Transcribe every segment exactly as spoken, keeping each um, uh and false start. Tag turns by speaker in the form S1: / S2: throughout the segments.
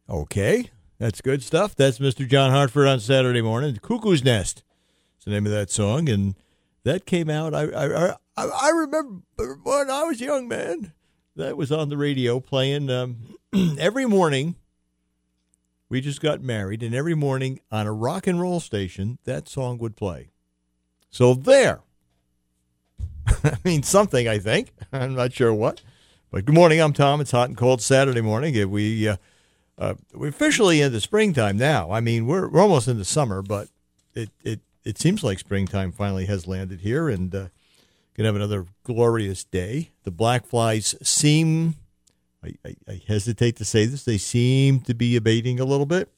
S1: Okay, that's good stuff. That's Mister John Hartford on Saturday morning. Cuckoo's Nest is the name of that song, and that came out. I I I, I remember when I was a young man. That was on the radio playing um, every morning. We just got married, and every morning on a rock and roll station, that song would play. So there. I mean, something, I think. I'm not sure what. But good morning, I'm Tom. It's hot and cold Saturday morning. We, uh, uh, we're officially into springtime now. I mean, we're, we're almost into summer, but it, it, it seems like springtime finally has landed here, and uh, going to have another glorious day. The black flies seem, I, I, I hesitate to say this, they seem to be abating a little bit.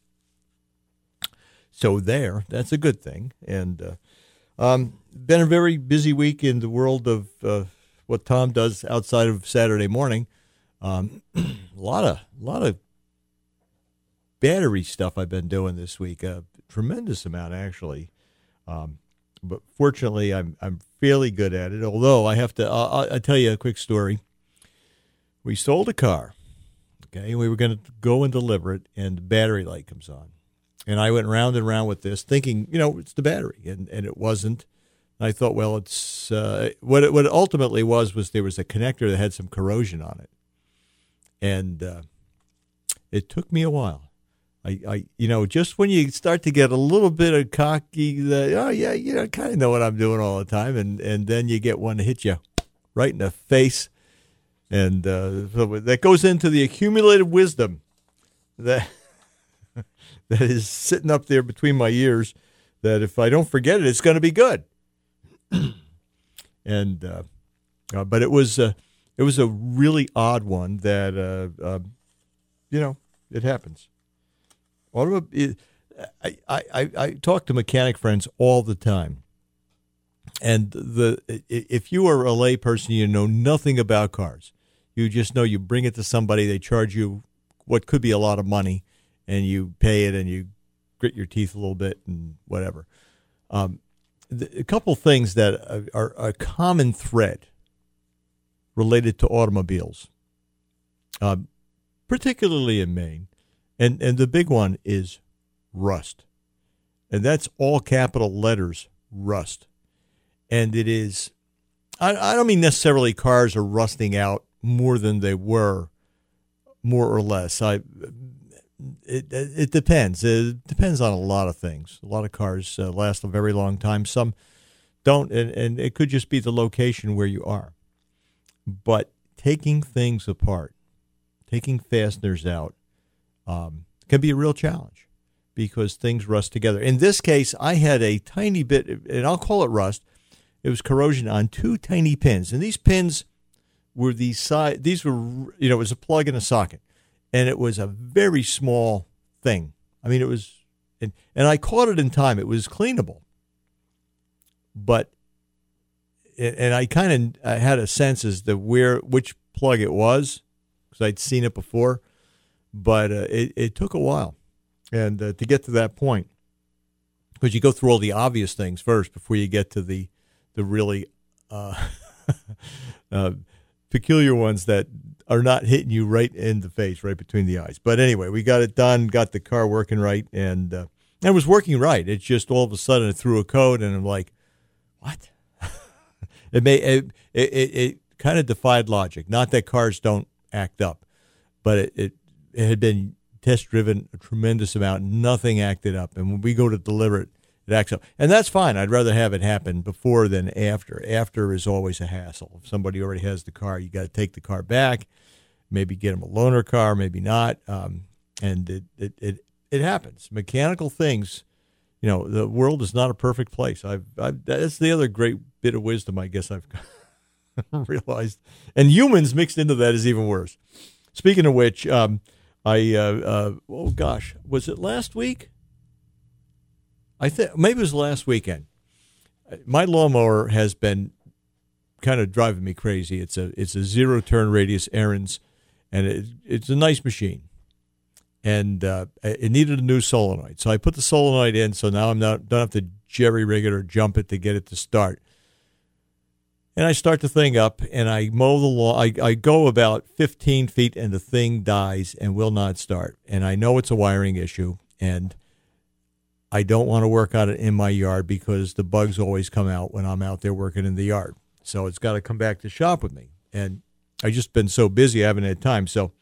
S1: So there, that's a good thing. And uh, um, been a very busy week in the world of uh, what Tom does outside of Saturday morning. Um, a lot of, a lot of battery stuff I've been doing this week. A tremendous amount, actually. Um, but fortunately, I'm I'm fairly good at it. Although I have to, uh, I'll tell you a quick story. We sold a car. Okay, we were going to go and deliver it, and the battery light comes on. And I went round and round with this, thinking, you know, it's the battery, and, and it wasn't. And I thought, well, it's uh, what it, what it ultimately was was there was a connector that had some corrosion on it, and uh, it took me a while. I, I, you know, just when you start to get a little bit of cocky, that oh yeah, you know, kind of know what I'm doing all the time, and and then you get one to hit you right in the face, and uh, so that goes into the accumulated wisdom that. that is sitting up there between my ears, that if I don't forget it, it's going to be good. and uh, uh, But it was, uh, it was a really odd one that, uh, uh, you know, it happens. Automobile, I, I, I, I talk to mechanic friends all the time. And the if you are a lay person, you know nothing about cars. You just know you bring it to somebody, they charge you what could be a lot of money, and you pay it, and you grit your teeth a little bit, and whatever. Um, the, a couple things that are, are a common thread related to automobiles, um, particularly in Maine, and, and the big one is rust. And that's all capital letters, rust. And it is, I, I don't mean necessarily cars are rusting out more than they were, more or less. I It it depends. It depends on a lot of things. A lot of cars uh, last a very long time. Some don't, and, and it could just be the location where you are. But taking things apart, taking fasteners out, um, can be a real challenge because things rust together. In this case, I had a tiny bit, and I'll call it rust. It was corrosion on two tiny pins, and these pins were these side. These were, you know, it was a plug and a socket. And it was a very small thing. I mean, it was, and, and I caught it in time. It was cleanable. But, and I kind of had a sense as to where, which plug it was, because I'd seen it before. But uh, it, it took a while and uh, to get to that point. Because you go through all the obvious things first before you get to the, the really uh, uh, peculiar ones that are not hitting you right in the face, right between the eyes. But anyway, we got it done, got the car working right, and uh, it was working right. It's just all of a sudden it threw a code, and I'm like, what? it may it it, it, it kind of defied logic. Not that cars don't act up, but it, it, it had been test-driven a tremendous amount. Nothing acted up, and when we go to deliver it, it acts up. And that's fine. I'd rather have it happen before than after. After is always a hassle. If somebody already has the car, you got to take the car back, maybe get them a loaner car, maybe not. Um, and it, it, it, it happens. Mechanical things, you know, the world is not a perfect place. I've, I've that's the other great bit of wisdom I guess I've realized. And humans mixed into that is even worse. Speaking of which, um, I, uh, uh, oh gosh, was it last week? I think maybe it was last weekend. My lawnmower has been kind of driving me crazy. It's a it's a zero turn radius Ariens, and it, it's a nice machine. And uh, it needed a new solenoid, so I put the solenoid in. So now I'm not don't have to jerry rig it or jump it to get it to start. And I start the thing up, and I mow the lawn. I, I go about fifteen feet, and the thing dies and will not start. And I know it's a wiring issue, and I don't want to work on it in my yard because the bugs always come out when I'm out there working in the yard. So it's got to come back to shop with me. And I've just been so busy, I haven't had time. So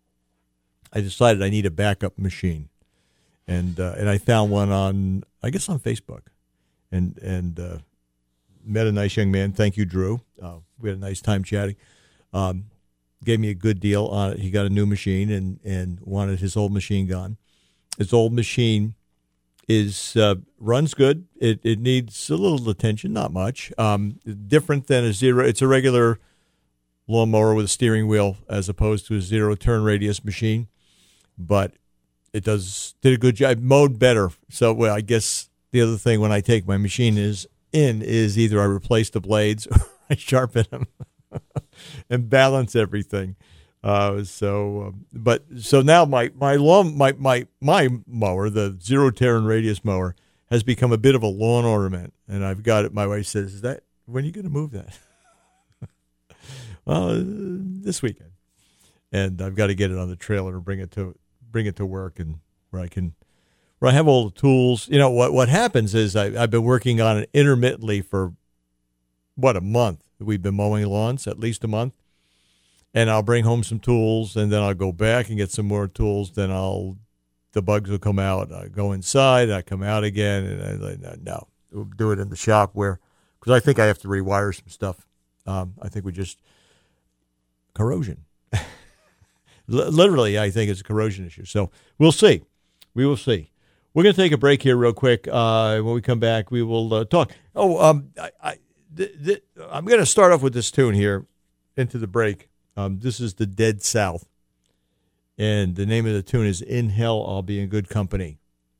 S1: I decided I need a backup machine. And uh, and I found one on, I guess, on Facebook. And, and uh, met a nice young man. Thank you, Drew. Uh, we had a nice time chatting. Um, gave me a good deal on it. He got a new machine and, and wanted his old machine gone. His old machine is uh, runs good. It it needs a little attention, not much. Um, different than a zero. It's a regular lawnmower with a steering wheel as opposed to a zero turn radius machine, but it does did a good job. Mowed better. So well, I guess the other thing when I take my machine is in is either I replace the blades or I sharpen them and balance everything. Uh, so, um, but so now my my lawn my my my mower, the zero turn radius mower, has become a bit of a lawn ornament, and I've got it. My wife says, "Is that when are you going to move that?" Well, uh, this weekend, and I've got to get it on the trailer and bring it to bring it to work, and where I can where I have all the tools. You know what what happens is I, I've been working on it intermittently for what a month. We've been mowing lawns at least a month. And I'll bring home some tools, and then I'll go back and get some more tools. Then I'll, the bugs will come out. I go inside, I come out again, and I like, no, we'll do it in the shop where, because I think I have to rewire some stuff. Um, I think we just, corrosion. L- literally, I think it's a corrosion issue. So we'll see. We will see. We're going to take a break here real quick. Uh, when we come back, we will uh, talk. Oh, um, I, I, th- th- I'm going to start off with this tune here into the break. Um, this is the Dead South, and the name of the tune is "In Hell I'll Be in Good Company."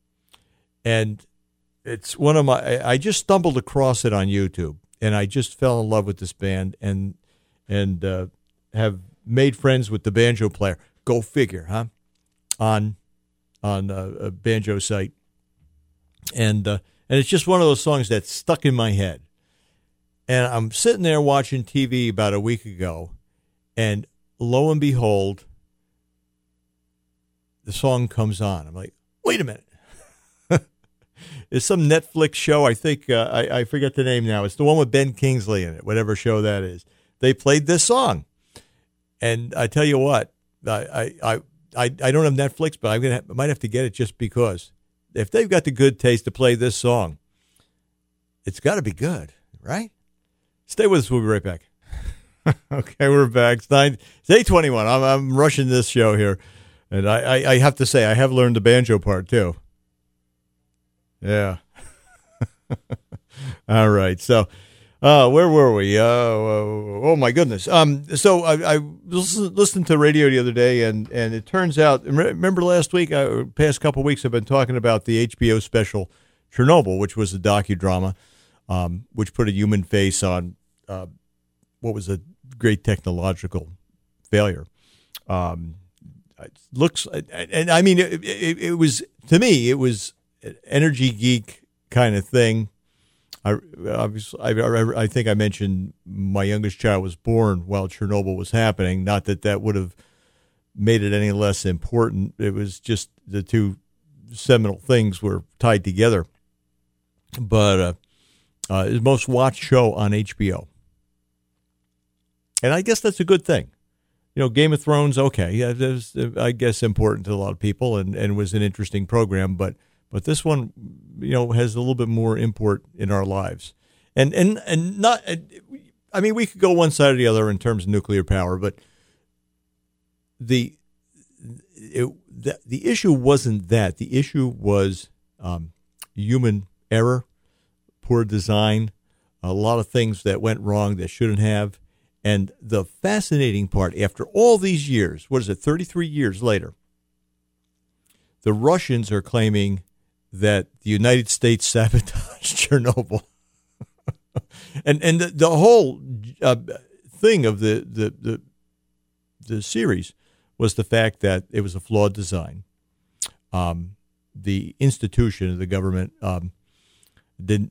S1: And it's one of my. I just stumbled across it on YouTube, and I just fell in love with this band, and and uh, have made friends with the banjo player. Go figure, huh? On on a, a banjo site, and uh, and it's just one of those songs that's stuck in my head. And I'm sitting there watching T V about a week ago. And lo and behold, the song comes on. I'm like, wait a minute. It's some Netflix show. I think, uh, I, I forget the name now. It's the one with Ben Kingsley in it, whatever show that is. They played this song. And I tell you what, I I, I, I don't have Netflix, but I'm gonna have, I might have to get it just because. If they've got the good taste to play this song, it's got to be good, right? Stay with us. We'll be right back. Okay, we're back. It's nine. It's eight twenty-one. I'm I'm rushing this show here, and I, I, I have to say I have learned the banjo part too. Yeah. All right. So, uh, where were we? Uh, oh, oh my goodness. Um. So I I listened to radio the other day, and, and it turns out. Remember last week? Uh, past couple of weeks, I've been talking about the H B O special Chernobyl, which was a docudrama, um, which put a human face on uh, what was a great technological failure. Um, it looks, and I mean, it, it, it was, to me, it was an energy geek kind of thing. I, obviously, I, I think I mentioned my youngest child was born while Chernobyl was happening. Not that that would have made it any less important. It was just the two seminal things were tied together. But uh, uh, it was the most watched show on H B O. And I guess that's a good thing. You know, Game of Thrones, okay, yeah, that's, I guess, important to a lot of people and, and was an interesting program. But but this one, you know, has a little bit more import in our lives. And and, and not, I mean, we could go one side or the other in terms of nuclear power, but the it, the, the issue wasn't that. The issue was um, human error, poor design, a lot of things that went wrong that shouldn't have. And the fascinating part, after all these years, what is it, thirty-three years later, the Russians are claiming that the United States sabotaged Chernobyl. and and the, the whole uh, thing of the, the, the, the series was the fact that it was a flawed design. Um, the institution of the government um, didn't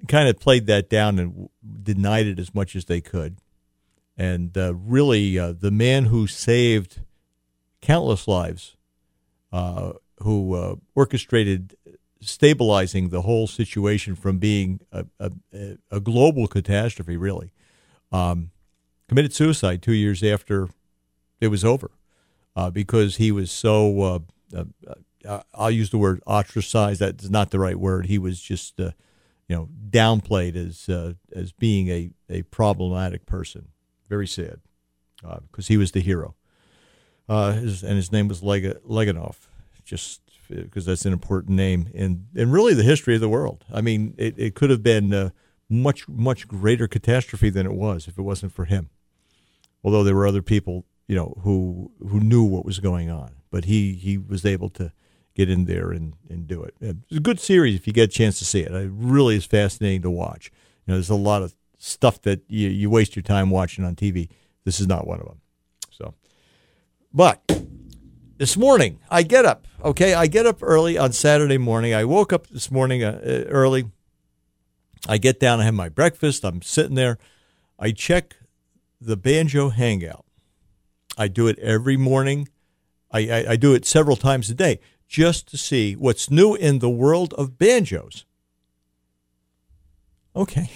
S1: kind of played that down and denied it as much as they could. And uh, really, uh, the man who saved countless lives, uh, who uh, orchestrated stabilizing the whole situation from being a, a, a global catastrophe, really, um, committed suicide two years after it was over uh, because he was so, uh, uh, uh, I'll use the word ostracized. That's not the right word. He was just, uh, you know, downplayed as uh, as being a, a problematic person. Very sad because uh, he was the hero. Uh, his, and his name was Leg- Leganov, just because that's an important name in, in really the history of the world. I mean, it, it could have been a much, much greater catastrophe than it was if it wasn't for him. Although there were other people, you know, who who knew what was going on. But he, he was able to get in there and, and do it. It's a good series if you get a chance to see it. It really is fascinating to watch. You know, there's a lot of stuff that you, you waste your time watching on T V. This is not one of them. So, but this morning, I get up, okay? I get up early on Saturday morning. I woke up this morning uh, early. I get down, I have my breakfast. I'm sitting there. I check the Banjo Hangout. I do it every morning. I, I, I do it several times a day just to see what's new in the world of banjos. Okay.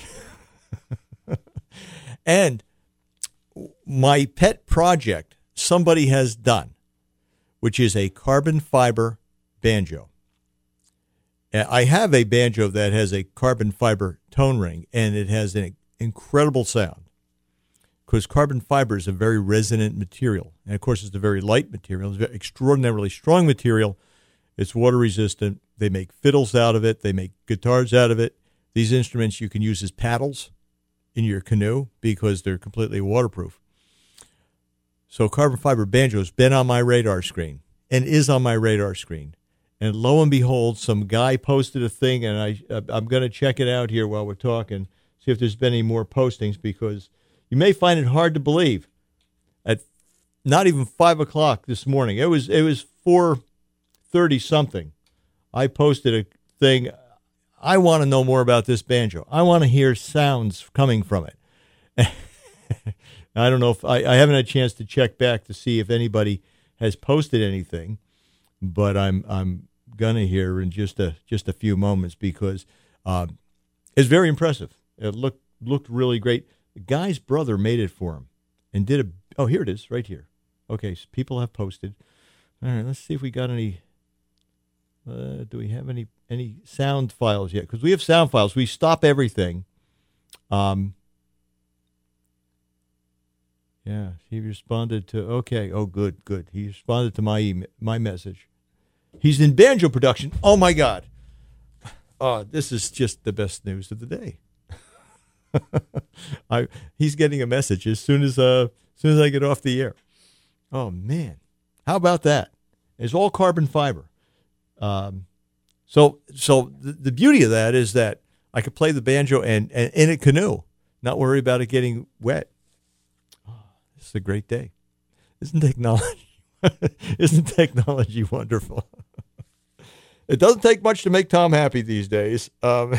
S1: And my pet project somebody has done, which is a carbon fiber banjo. I have a banjo that has a carbon fiber tone ring, and it has an incredible sound because carbon fiber is a very resonant material. And, of course, it's a very light material. It's an extraordinarily strong material. It's water resistant. They make fiddles out of it. They make guitars out of it. These instruments you can use as paddles in your canoe because they're completely waterproof. So carbon fiber banjo has been on my radar screen and is on my radar screen. And lo and behold, some guy posted a thing, and I, I'm going to check it out here while we're talking, see if there's been any more postings, because you may find it hard to believe. At not even five o'clock this morning, it was it was four thirty something. I posted a thing. I want to know more about this banjo. I want to hear sounds coming from it. I don't know if I, I haven't had a chance to check back to see if anybody has posted anything, but I'm I'm gonna hear in just a just a few moments because um, it's very impressive. It looked looked really great. The guy's brother made it for him and did a. Oh, here it is, right here. Okay, so people have posted. All right, let's see if we got any. Uh, do we have any any sound files yet? Because we have sound files. We stop everything. Um. Yeah, he responded to, okay, oh, good, good. He responded to my email, my message. He's in banjo production. Oh, my God. Oh, this is just the best news of the day. I He's getting a message as soon as, uh, as soon as I get off the air. Oh, man. How about that? It's all carbon fiber. Um, so so the, the beauty of that is that I could play the banjo and, and in a canoe, not worry about it getting wet. It's a great day. Isn't technology isn't technology wonderful? It doesn't take much to make Tom happy these days. Um,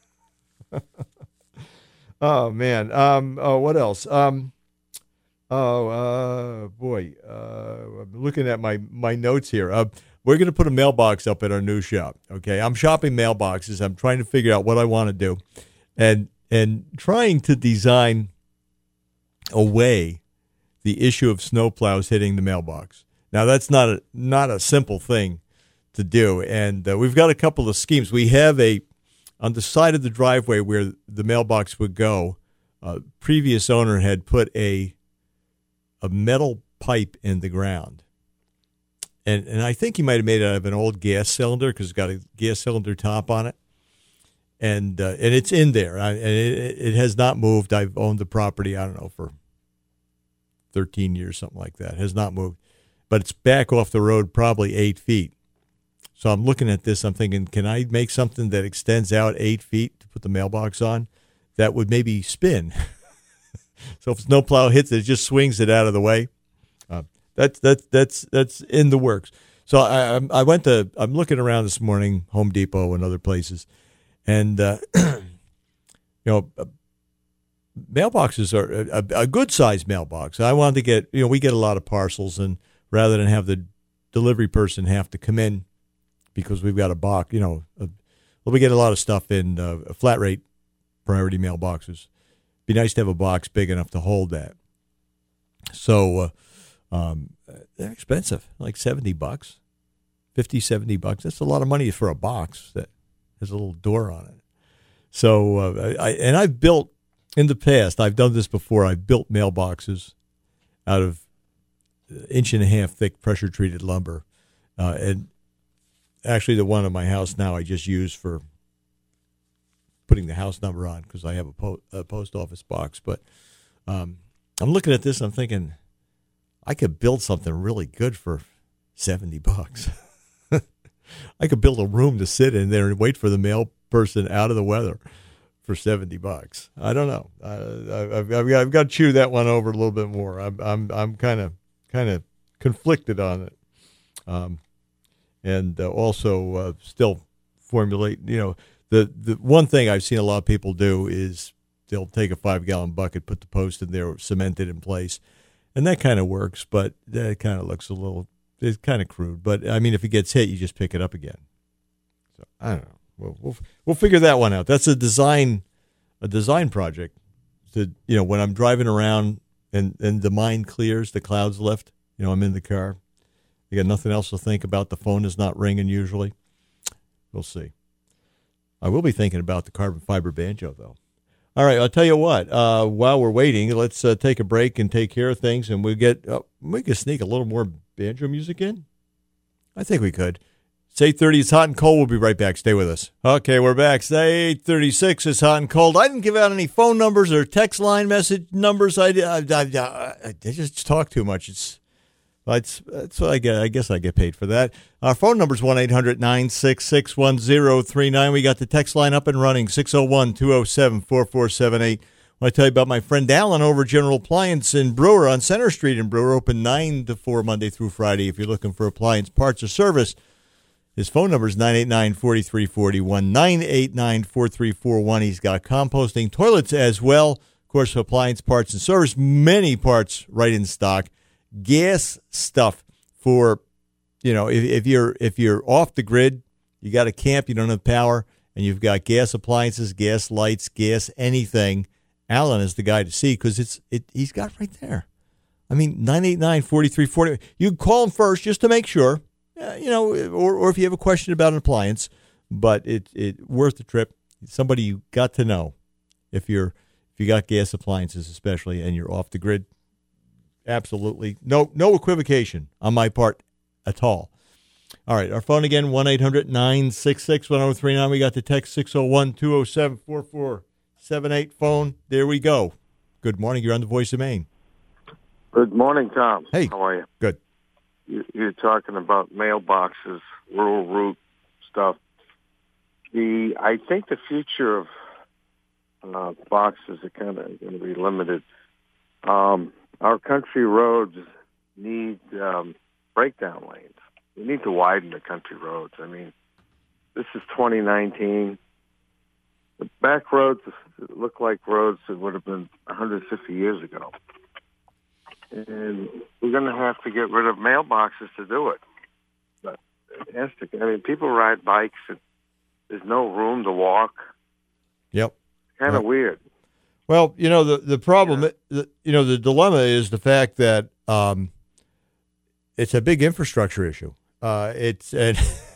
S1: oh man. Um, oh, what else? Um, oh uh, boy. Uh, I'm looking at my my notes here. Uh, we're going to put a mailbox up at our new shop. Okay, I'm shopping mailboxes. I'm trying to figure out what I want to do, and and trying to design a way the issue of snowplows hitting the mailbox. Now, that's not a not a simple thing to do, and uh, we've got a couple of schemes. We have a, on the side of the driveway where the mailbox would go, uh, previous owner had put a a metal pipe in the ground, and and I think he might have made it out of an old gas cylinder because it's got a gas cylinder top on it, and uh, and it's in there, I, and it, it has not moved. I've owned the property, I don't know, for thirteen years, something like that. It has not moved. But it's back off the road probably eight feet. So I'm looking at this. I'm thinking, can I make something that extends out eight feet to put the mailbox on? That would maybe spin. So if snowplow hits it, it just swings it out of the way. Uh, that's that's that's that's in the works. So I I went to, I'm looking around this morning, Home Depot and other places, and uh, you know, uh, mailboxes are a, a good-sized mailbox. I wanted to get, you know, we get a lot of parcels, and rather than have the delivery person have to come in because we've got a box, you know, a, well, we get a lot of stuff in uh, flat rate priority mailboxes. Be nice to have a box big enough to hold that. So uh, um, they're expensive, like seventy bucks, fifty, seventy bucks. That's a lot of money for a box that has a little door on it. So, uh, I, and I've built, in the past, I've done this before. I've built mailboxes out of inch and a half thick pressure treated lumber. Uh, and actually the one in my house now I just use for putting the house number on because I have a, po- a post office box. But um, I'm looking at this and I'm thinking I could build something really good for seventy bucks. I could build a room to sit in there and wait for the mail person out of the weather for seventy bucks. I don't know. Uh, I've, I've, got, I've got to chew that one over a little bit more. I'm I'm I'm kind of kind of conflicted on it, um, and uh, also uh, still formulate. You know, the the one thing I've seen a lot of people do is they'll take a five gallon bucket, put the post in there, cement it in place, and that kind of works. But that kind of looks a little. It's kind of crude. But I mean, if it gets hit, you just pick it up again. So I don't know. We'll, we'll we'll figure that one out. That's a design a design project. To you know, when I'm driving around and, and the mind clears, the clouds lift. You know, I'm in the car. I got nothing else to think about. The phone is not ringing usually. We'll see. I will be thinking about the carbon fiber banjo though. All right, I'll tell you what. Uh, while we're waiting, let's uh, take a break and take care of things, and we get uh, we can sneak a little more banjo music in. I think we could. It's eight thirty, it's hot and cold. We'll be right back. Stay with us. Okay, we're back. It's eight thirty-six, it's hot and cold. I didn't give out any phone numbers or text line message numbers. I, I, I, I just talk too much. It's that's, that's what I get. I guess I get paid for that. Our phone number is one eight hundred nine six six one zero three nine. We got the text line up and running, six oh one two oh seven four four seven eight. I want to tell you about my friend Alan over General Appliance in Brewer on Center Street in Brewer, open nine to four Monday through Friday. If you're looking for appliance parts or service, his phone number is nine eight nine, four three four one, nine eight nine, four three four one. He's got composting toilets as well. Of course, appliance parts and service, many parts right in stock. Gas stuff for, you know, if, if you're if you're off the grid, you got a camp, you don't have power, and you've got gas appliances, gas lights, gas anything, Alan is the guy to see because it's it. He's got right there. I mean, nine eight nine, four three four zero. You call him first just to make sure, uh, you know, or or if you have a question about an appliance, but it it worth the trip. Somebody you got to know if you're if you got gas appliances especially and you're off the grid. Absolutely. No no equivocation on my part at all. All right, our phone again, one eight hundred nine six six one zero three nine. We got the text six oh one two oh seven four four seven eight phone. There we go. Good morning. You're on the Voice of Maine.
S2: Good morning, Tom.
S1: Hey.
S2: How are you?
S1: Good.
S2: You, you're talking about mailboxes, rural route stuff. The I think the future of uh, boxes are kind of going to be limited. Um, our country roads need um, breakdown lanes. We need to widen the country roads. I mean, this is twenty nineteen. The back roads look like roads that would have been one hundred fifty years ago. And we're going to have to get rid of mailboxes to do it. But it has to. I mean, people ride bikes and there's no room to walk.
S1: Yep.
S2: Kind of
S1: yep.
S2: weird.
S1: Well, you know, the, the problem, yeah. you know, the dilemma is the fact that um, it's a big infrastructure issue. Uh, it's and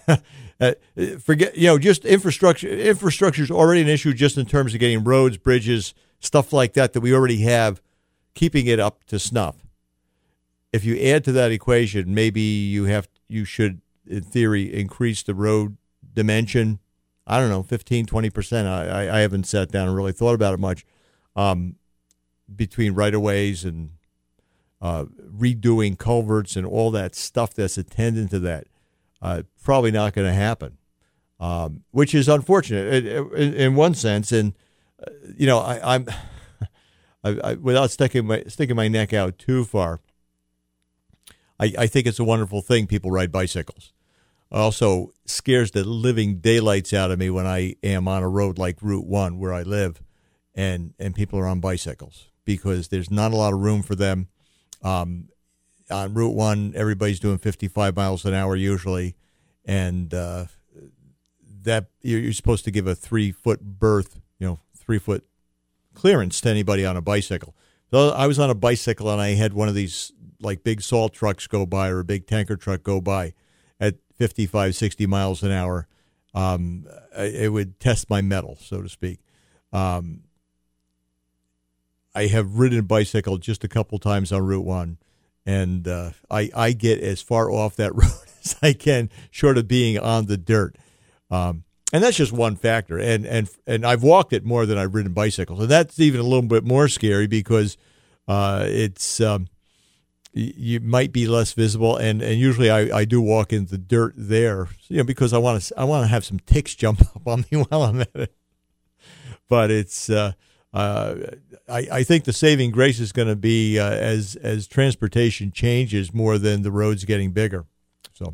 S1: forget, you know, just infrastructure. Infrastructure is already an issue just in terms of getting roads, bridges, stuff like that that we already have, keeping it up to snuff. If you add to that equation, maybe you have you should, in theory, increase the road dimension. I don't know, fifteen, twenty percent. I, I haven't sat down and really thought about it much. Um, between right-of-ways and uh, redoing culverts and all that stuff that's attendant to that, uh, probably not going to happen, um, which is unfortunate in, in one sense. And, uh, you know, I, I'm, I, I, without sticking my, sticking my neck out too far, I, I think it's a wonderful thing people ride bicycles. Also scares the living daylights out of me when I am on a road like Route one where I live. and and people are on bicycles because there's not a lot of room for them. Um, on Route One, everybody's doing fifty-five miles an hour usually, and uh, that you're, you're supposed to give a three foot berth, you know, three foot clearance to anybody on a bicycle. So I was on a bicycle and I had one of these like big salt trucks go by or a big tanker truck go by at fifty-five, sixty miles an hour. Um, it would test my mettle, so to speak. Um, I have ridden a bicycle just a couple times on Route One, and uh, I, I get as far off that road as I can, short of being on the dirt. Um, and that's just one factor. And, and and I've walked it more than I've ridden bicycles, and that's even a little bit more scary because uh, it's um, y- you might be less visible. And, and usually I, I do walk in the dirt there, you know, because I want to I want to have some ticks jump up on me while I'm at it. But it's uh, uh, I, I think the saving grace is going to be uh, as as transportation changes more than the roads getting bigger. So,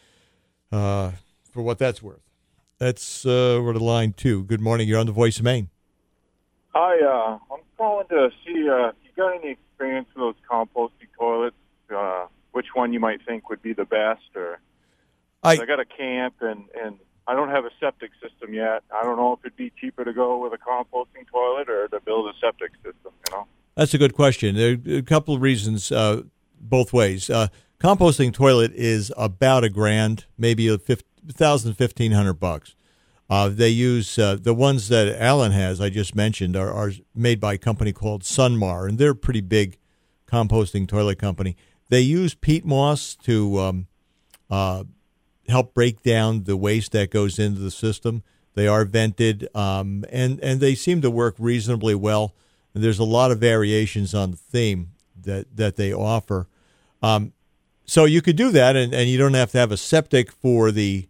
S1: uh, for what that's worth, that's uh, we're to line two. Good morning. You're on the Voice of Maine.
S3: Hi, uh, I'm calling to see uh, if you got any experience with those composting toilets. Uh, which one you might think would be the best? Or
S1: I,
S3: I got a camp and and. I don't have a septic system yet. I don't know if it'd be cheaper to go with a composting toilet or to build a septic system, you know?
S1: That's a good question. There are a couple of reasons uh, both ways. Uh, composting toilet is about a grand, maybe a thousand, fifteen hundred bucks. Uh, they use uh, the ones that Alan has, I just mentioned, are, are made by a company called Sunmar, and they're a pretty big composting toilet company. They use peat moss to um, uh, help break down the waste that goes into the system. They are vented, um, and, and they seem to work reasonably well. And there's a lot of variations on the theme that, that they offer. Um, so you could do that, and, and you don't have to have a septic for the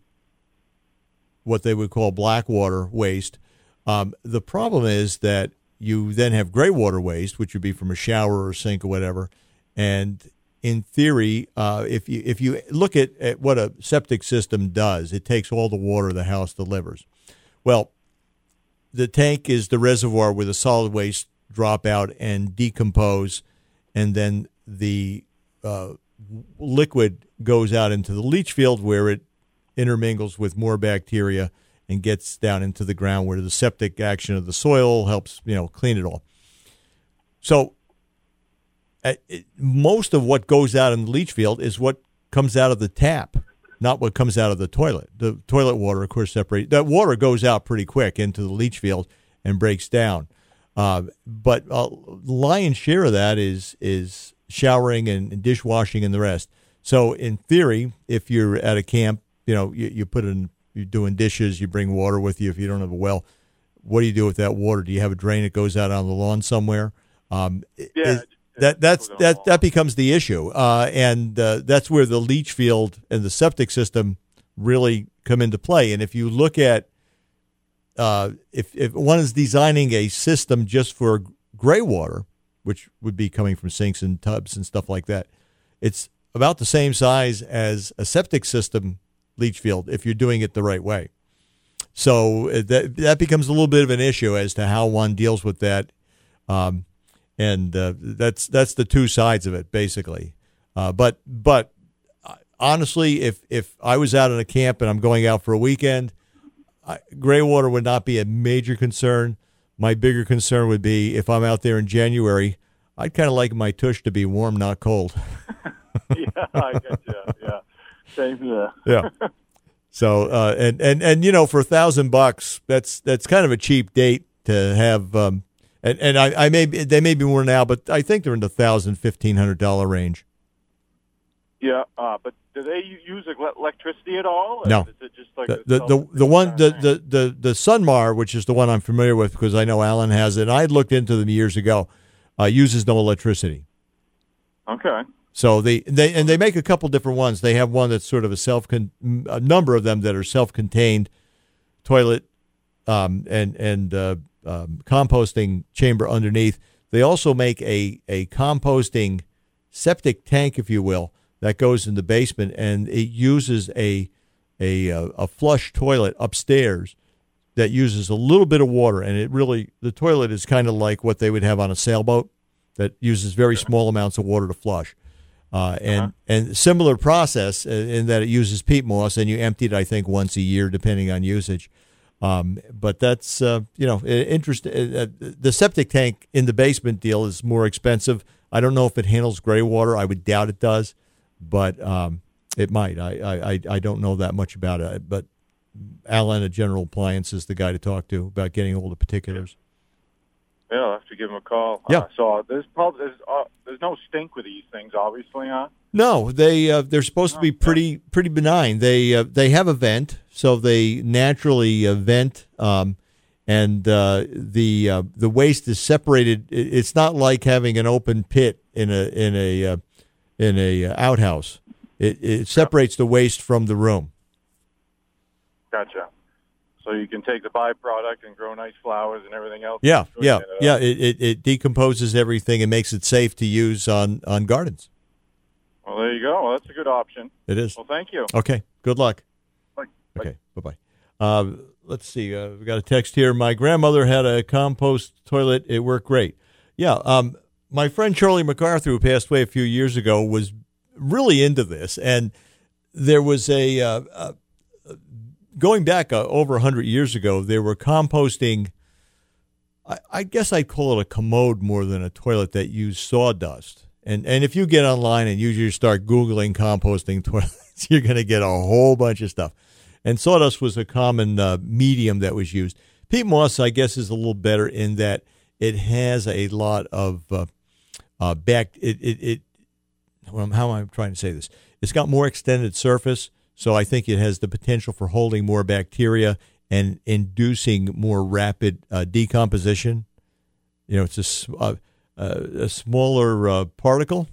S1: what they would call black water waste. Um, the problem is that you then have gray water waste, which would be from a shower or sink or whatever, and in theory, uh, if you if you look at, at what a septic system does, it takes all the water the house delivers. Well, the tank is the reservoir where the solid waste drop out and decompose, and then the uh, liquid goes out into the leach field where it intermingles with more bacteria and gets down into the ground where the septic action of the soil helps, you know, clean it all. So It, most of what goes out in the leach field is what comes out of the tap, not what comes out of the toilet. The toilet water, of course, separates. That water goes out pretty quick into the leach field and breaks down. Uh, but a lion's share of that is is showering and, and dishwashing and the rest. So in theory, if you're at a camp, you know, you, you put in, you're doing dishes, you bring water with you if you don't have a well. What do you do with that water? Do you have a drain that goes out on the lawn somewhere? Um,
S3: yeah.
S1: Is, That that's that that becomes the issue, uh, and uh, that's where the leach field and the septic system really come into play. And if you look at uh, if if one is designing a system just for gray water, which would be coming from sinks and tubs and stuff like that, it's about the same size as a septic system leach field if you're doing it the right way. So that that becomes a little bit of an issue as to how one deals with that. Um, And uh, that's that's the two sides of it, basically. Uh, but but honestly, if if I was out in a camp and I'm going out for a weekend, I, gray water would not be a major concern. My bigger concern would be if I'm out there in January, I'd kind of like my tush to be warm, not cold.
S3: Yeah, I get you. Yeah, same here.
S1: Yeah. So uh, and and and you know, for a thousand bucks, that's that's kind of a cheap date to have. Um, And and I, I may be, they may be more now, but I think they're in the thousand, fifteen hundred dollar range.
S3: Yeah, uh, but do they use electricity at all? Or
S1: No,
S3: is it just like
S1: the the, the the one the, the the the Sunmar, which is the one I'm familiar with because I know Alan has it. And I had looked into them years ago. Uh, uses no electricity.
S3: Okay.
S1: So they they and they make a couple different ones. They have one that's sort of a self a number of them that are self contained toilet um, and and. Uh, Um, composting chamber underneath. They also make a, a composting septic tank, if you will, that goes in the basement, and it uses a a a flush toilet upstairs that uses a little bit of water, and it really, the toilet is kind of like what they would have on a sailboat that uses very small amounts of water to flush. Uh, and uh-huh. and similar process in that it uses peat moss, and you empty it, I think, once a year, depending on usage. Um, but that's, uh, you know, interest. Uh, the septic tank in the basement deal is more expensive. I don't know if it handles gray water. I would doubt it does, but um, it might. I, I, I don't know that much about it. But Alan at General Appliance is the guy to talk to about getting all the particulars.
S3: Yeah, I'll have to give him a call.
S1: Yeah.
S3: Uh, so there's probably there's, uh, there's no stink with these things, obviously, huh?
S1: No, they uh, they're supposed to be pretty pretty benign. They uh, they have a vent, so they naturally uh, vent, um, and uh, the uh, the waste is separated. It's not like having an open pit in a in a uh, in a outhouse. It it separates the waste from the room.
S3: Gotcha. So you can take the byproduct and grow nice flowers and everything else.
S1: Yeah, yeah, it yeah. It, it it decomposes everything and makes it safe to use on, on gardens.
S3: Well, there you go. Well, that's a good option.
S1: It is.
S3: Well, thank you.
S1: Okay. Good luck.
S3: Bye.
S1: Okay. Bye bye. Uh, let's see. Uh, we got a text here. My grandmother had a compost toilet. It worked great. Yeah. Um, my friend Charlie MacArthur, who passed away a few years ago, was really into this, and there was a. Uh, uh, Going back uh, over one hundred years ago, they were composting, I, I guess I'd call it a commode more than a toilet, that used sawdust. And and if you get online and you just start Googling composting toilets, you're going to get a whole bunch of stuff. And sawdust was a common uh, medium that was used. Peat moss, I guess, is a little better in that it has a lot of uh, uh, back. It, it, it well, how am I trying to say this? It's got more extended surface. So I think it has the potential for holding more bacteria and inducing more rapid uh, decomposition. You know, it's a, uh, a smaller uh, particle,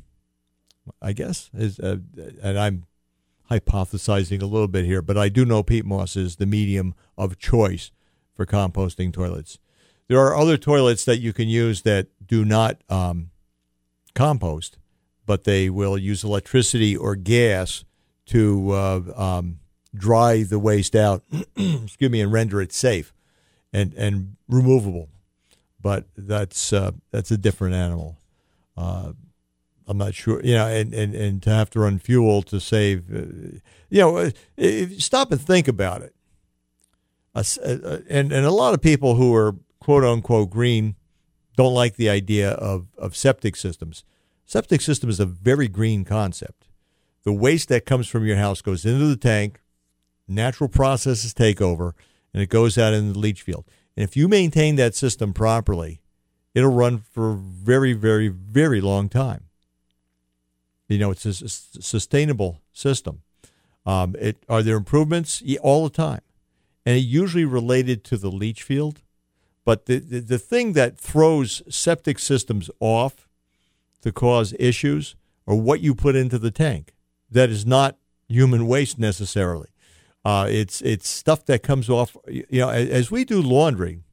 S1: I guess. Is uh, and I'm hypothesizing a little bit here, but I do know peat moss is the medium of choice for composting toilets. There are other toilets that you can use that do not um, compost, but they will use electricity or gas to uh, um, dry the waste out, excuse me, and render it safe and, and removable. But that's uh, that's a different animal. Uh, I'm not sure, you know, and, and, and to have to run fuel to save, uh, you know, if you stop and think about it. Uh, and, and a lot of people who are quote unquote green don't like the idea of, of septic systems. Septic system is a very green concept. The waste that comes from your house goes into the tank, natural processes take over, and it goes out in the leach field. And if you maintain that system properly, it'll run for a very, very, very long time. You know, it's a sustainable system. Um, it, are there improvements? Yeah, all the time. And it usually related to the leach field. But the, the, the thing that throws septic systems off to cause issues are what you put into the tank. That is not human waste necessarily. Uh, it's it's stuff that comes off. You know, as, as we do laundry,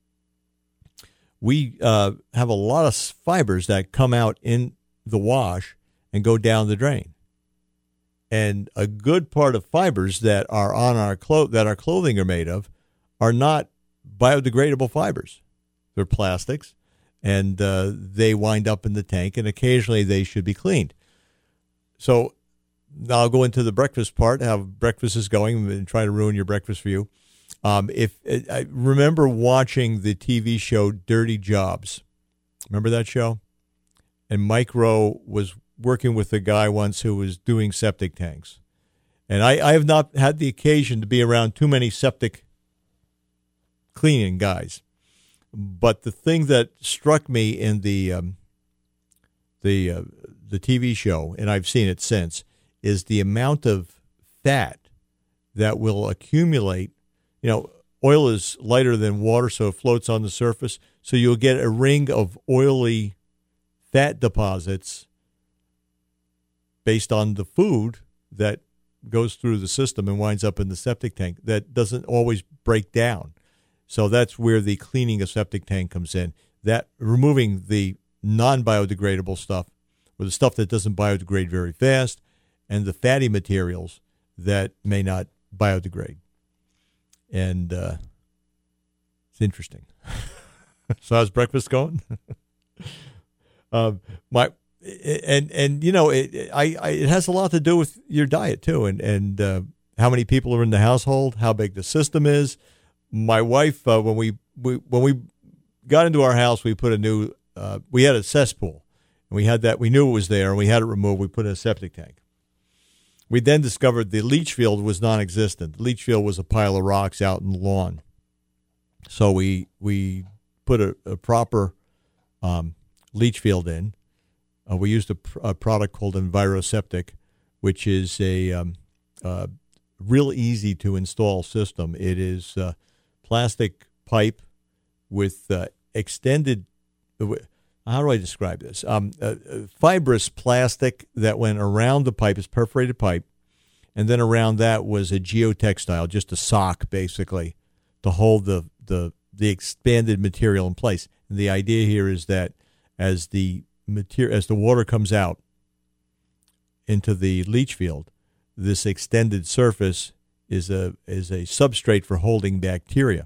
S1: we uh, have a lot of fibers that come out in the wash and go down the drain. And a good part of fibers that are on our clo- that our clothing are made of are not biodegradable fibers. They're plastics, and uh, they wind up in the tank, and occasionally they should be cleaned. So I'll go into the breakfast part, how breakfast is going, and try to ruin your breakfast for you. Um, if I remember watching the T V show Dirty Jobs. Remember that show? And Mike Rowe was working with a guy once who was doing septic tanks. And I, I have not had the occasion to be around too many septic cleaning guys. But the thing that struck me in the um, the uh, the T V show, and I've seen it since, is the amount of fat that will accumulate. You know, oil is lighter than water, so it floats on the surface. So you'll get a ring of oily fat deposits based on the food that goes through the system and winds up in the septic tank that doesn't always break down. So that's where the cleaning of septic tank comes in. That removing the non-biodegradable stuff, or the stuff that doesn't biodegrade very fast, and the fatty materials that may not biodegrade. And uh, interesting. So how's breakfast going? um, my and and you know it I, I it has a lot to do with your diet too, and and uh, how many people are in the household, how big the system is. My wife, uh, when we, we when we got into our house, we put a new uh, we had a cesspool, and we had that we knew it was there, and we had it removed. We put in a septic tank. We then discovered the leach field was non-existent. The leach field was a pile of rocks out in the lawn. So we we put a, a proper um, leach field in. Uh, we used a, pr- a product called EnviroSeptic, which is a um, uh, real easy to install system. It is uh, plastic pipe with uh, extended. How do I describe this? Um, uh, fibrous plastic that went around the pipe is perforated pipe, and then around that was a geotextile, just a sock basically, to hold the the the expanded material in place. And the idea here is that as the material, as the water comes out into the leach field, this extended surface is a is a substrate for holding bacteria.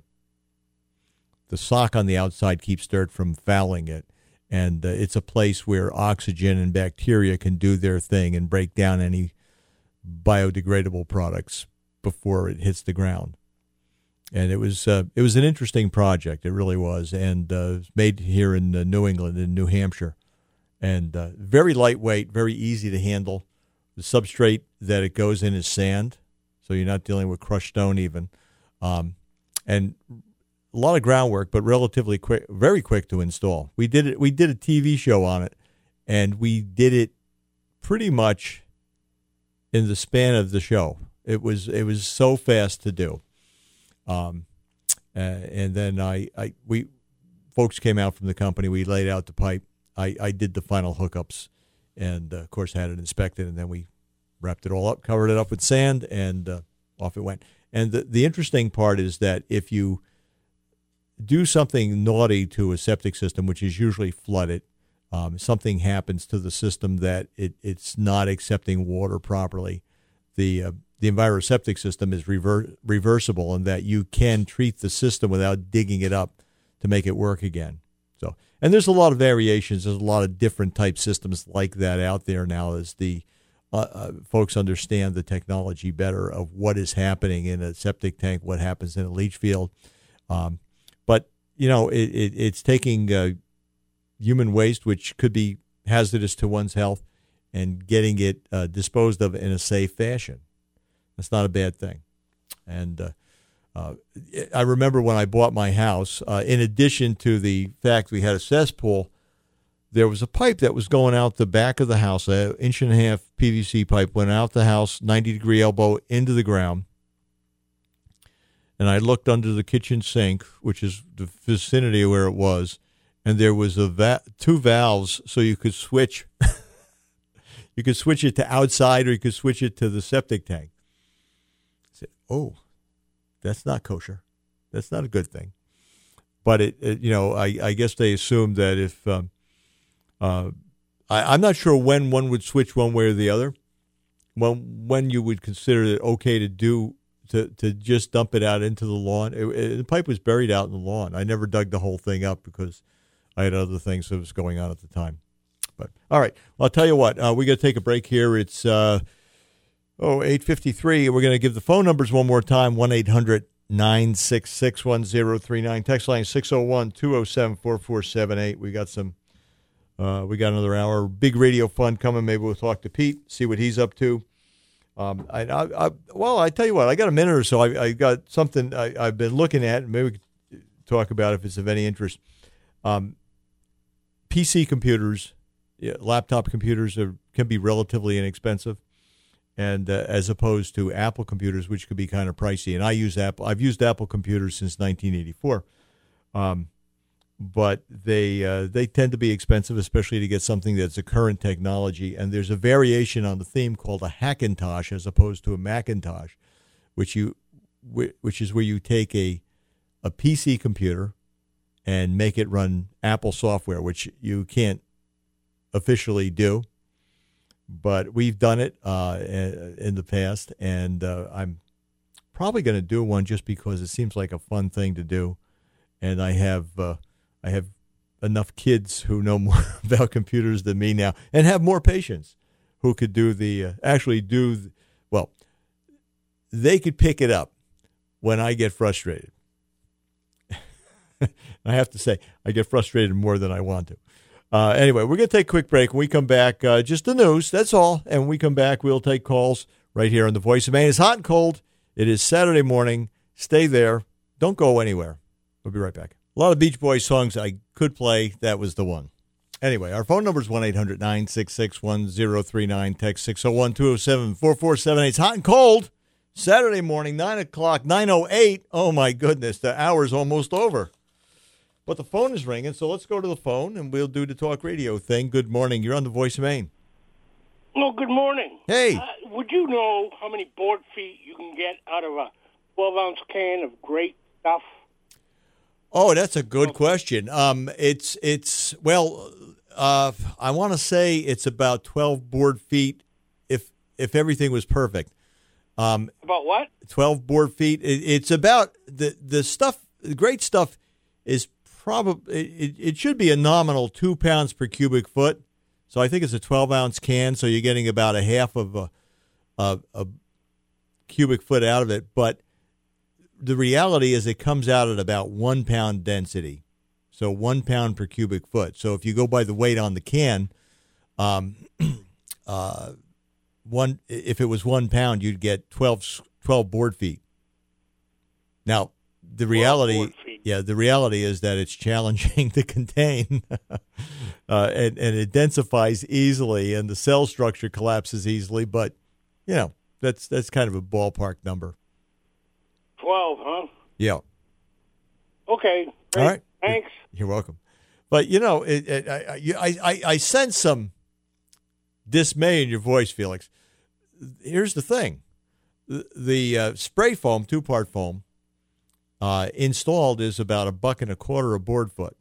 S1: The sock on the outside keeps dirt from fouling it, and uh, it's a place where oxygen and bacteria can do their thing and break down any biodegradable products before it hits the ground. And it was uh, it was an interesting project. It really was, and uh, it was made here in uh, New England, in New Hampshire, and uh, very lightweight, very easy to handle. The substrate that it goes in is sand, so you're not dealing with crushed stone even, um, and a lot of groundwork, but relatively quick, very quick to install. We did it. We did a T V show on it, and we did it pretty much in the span of the show. It was it was so fast to do. Um, uh, and then I, I, we, folks came out from the company. We laid out the pipe. I, I did the final hookups, and uh, of course had it inspected. And then we wrapped it all up, covered it up with sand, and uh, off it went. And the the interesting part is that if you do something naughty to a septic system, which is usually flooded, um, something happens to the system that it it's not accepting water properly. The uh, The EnviroSeptic system is rever- reversible in that you can treat the system without digging it up to make it work again. So, and there's a lot of variations. There's a lot of different type systems like that out there now as the uh, uh, folks understand the technology better of what is happening in a septic tank, what happens in a leach field. Um, but, you know, it, it, it's taking uh, human waste, which could be hazardous to one's health, and getting it uh, disposed of in a safe fashion. That's not a bad thing. And uh, uh, I remember when I bought my house, uh, in addition to the fact we had a cesspool, there was a pipe that was going out the back of the house, an inch and a half P V C pipe went out the house, ninety degree elbow into the ground. And I looked under the kitchen sink, which is the vicinity where it was, and there was a va- two valves so you could switch. You could switch it to outside or you could switch it to the septic tank. Said, oh, that's not kosher. That's not a good thing. But it, it you know, I, I guess they assumed that if um, uh, I, I'm not sure when one would switch one way or the other. When when you would consider it okay to do to to just dump it out into the lawn. It, it, the pipe was buried out in the lawn. I never dug the whole thing up because I had other things that was going on at the time. But all right, well, I'll tell you what. Uh, we got to take a break here. It's uh, oh eight fifty-three. We're going to give the phone numbers one more time: one eight hundred nine six six one zero three nine. Text line six zero one two zero seven four four seven eight. We got some. Uh, we got another hour. Big radio fun coming. Maybe we'll talk to Pete, see what he's up to. Um, I, I, I well, I tell you what. I got a minute or so. I, I got something I, I've been looking at, and maybe we could talk about if it's of any interest. Um, P C computers. Yeah, laptop computers are, can be relatively inexpensive, and uh, as opposed to Apple computers, which could be kind of pricey. And I use Apple. I've used Apple computers since nineteen eighty-four, um, but they uh, they tend to be expensive, especially to get something that's a current technology. And there's a variation on the theme called a Hackintosh, as opposed to a Macintosh, which you which is where you take a a P C computer and make it run Apple software, which you can't officially do, but we've done it uh, in the past, and uh, I'm probably going to do one just because it seems like a fun thing to do, and I have uh, I have enough kids who know more about computers than me now, and have more patience who could do the uh, actually do the, well. They could pick it up when I get frustrated. I have to say, I get frustrated more than I want to. Uh, anyway, we're going to take a quick break. When we come back, uh, just the news, that's all. And when we come back, we'll take calls right here on the Voice of Maine. It's hot and cold. It is Saturday morning. Stay there. Don't go anywhere. We'll be right back. A lot of Beach Boys songs I could play. That was the one. Anyway, our phone number is one eight hundred nine six six one zero three nine. Text six oh one two oh seven four four seven eight. It's hot and cold. Saturday morning, nine o'clock, nine oh eight. Oh, my goodness, the hour's almost over. But the phone is ringing, so let's go to the phone, and we'll do the talk radio thing. Good morning. You're on the Voice of Maine.
S4: Well, good morning.
S1: Hey.
S4: Uh, would you know how many board feet you can get out of a twelve-ounce can of great stuff?
S1: Oh, that's a good question. Um, it's, it's well, uh, I want to say it's about twelve board feet if if everything was perfect. Um,
S4: About what?
S1: twelve board feet. It, it's about the the stuff. The great stuff is probably it, it should be a nominal two pounds per cubic foot. So I think it's a twelve ounce can. So you're getting about a half of a, a, a cubic foot out of it. But the reality is it comes out at about one pound density. So one pound per cubic foot. So if you go by the weight on the can, um, uh. One, if it was one pound, you'd get twelve, twelve board feet. Now, the reality, yeah, the reality is that it's challenging to contain, uh, and, and it densifies easily, and the cell structure collapses easily. But you know, that's that's kind of a ballpark number.
S4: Twelve, huh?
S1: Yeah.
S4: Okay. Great.
S1: All right.
S4: Thanks.
S1: You're welcome. But you know, it, it, I, I I I sense some dismay in your voice, Felix. Here's the thing. The, the uh, spray foam, two-part foam, uh, installed is about a buck and a quarter a board foot.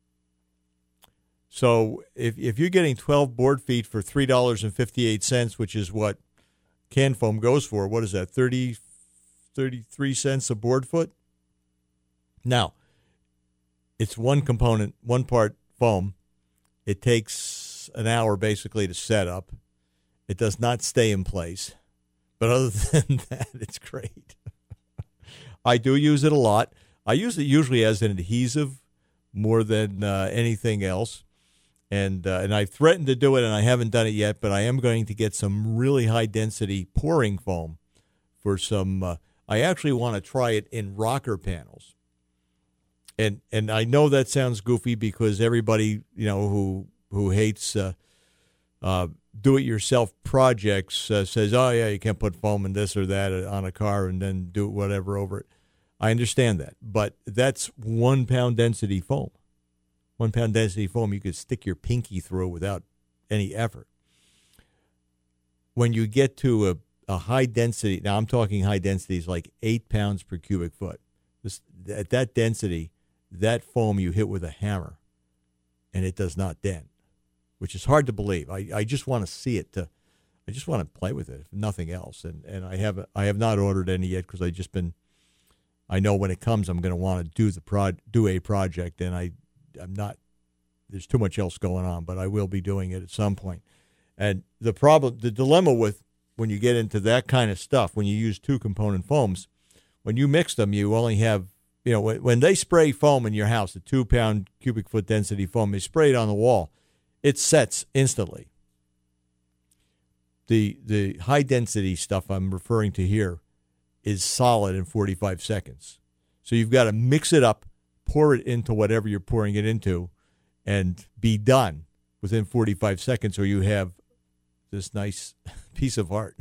S1: So if if you're getting twelve board feet for three dollars and fifty-eight cents, which is what can foam goes for, what is that, thirty, thirty-three cents a board foot? Now, it's one component, one part foam. It takes an hour basically to set up. It does not stay in place. But other than that, it's great. I do use it a lot. I use it usually as an adhesive more than uh, anything else. And uh, and I've threatened to do it, and I haven't done it yet, but I am going to get some really high-density pouring foam for some uh, – I actually want to try it in rocker panels. And and I know that sounds goofy because everybody, you know, who who hates uh, uh, do-it-yourself projects uh, says, oh, yeah, you can't put foam in this or that on a car and then do whatever over it. I understand that. But that's one-pound density foam. One-pound density foam you could stick your pinky through without any effort. When you get to a, a high density, now I'm talking high densities like eight pounds per cubic foot. This, at that density, that foam you hit with a hammer, and it does not dent, which is hard to believe. I, I just want to see it. To, I just want to play with it, if nothing else. And and I have I have not ordered any yet because I just been. I know when it comes, I'm going to want to do the pro do a project, and I I'm not. There's too much else going on, but I will be doing it at some point. And the problem, the dilemma with when you get into that kind of stuff, when you use two component foams, when you mix them, you only have. You know, when, when they spray foam in your house, the two-pound cubic foot density foam, they spray it on the wall. It sets instantly. The the high-density stuff I'm referring to here is solid in forty-five seconds. So you've got to mix it up, pour it into whatever you're pouring it into, and be done within forty-five seconds, or you have this nice piece of art.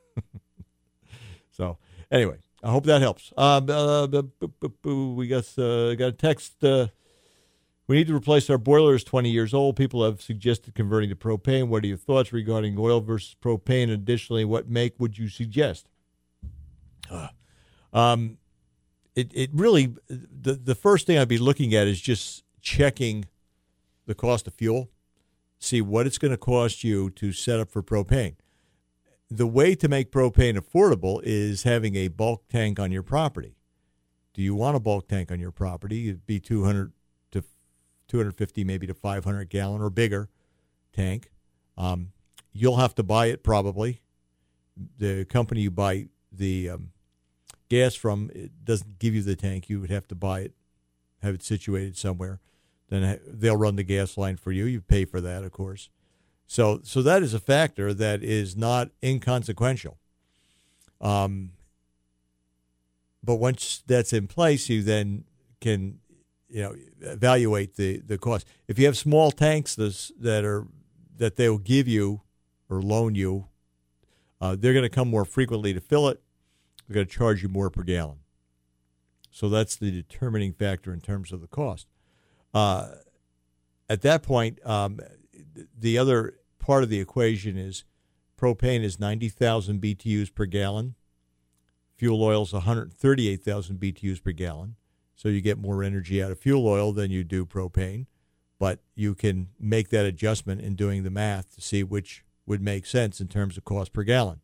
S1: So, anyway. I hope that helps. Uh, uh, we got uh, got a text. Uh, we need to replace our boiler. It's twenty years old. People have suggested converting to propane. What are your thoughts regarding oil versus propane? Additionally, what make would you suggest? Uh, um, it it really the the first thing I'd be looking at is just checking the cost of fuel, see what it's going to cost you to set up for propane. The way to make propane affordable is having a bulk tank on your property. do you want a bulk tank on your property? It'd be two hundred to two hundred fifty, maybe to five hundred gallon or bigger tank. Um, you'll have to buy it probably. The company you buy the um, gas from, it doesn't give you the tank. You would have to buy it, have it situated somewhere. Then they'll run the gas line for you. You pay for that, of course. So so that is a factor that is not inconsequential. Um, but once that's in place, you then can, you know, evaluate the, the cost. If you have small tanks this, that are that they'll give you or loan you, uh, they're going to come more frequently to fill it. They're going to charge you more per gallon. So that's the determining factor in terms of the cost. Uh, at that point, um, the other part of the equation is propane is ninety thousand B T Us per gallon. Fuel oil is one hundred thirty-eight thousand B T Us per gallon. So you get more energy out of fuel oil than you do propane. But you can make that adjustment in doing the math to see which would make sense in terms of cost per gallon.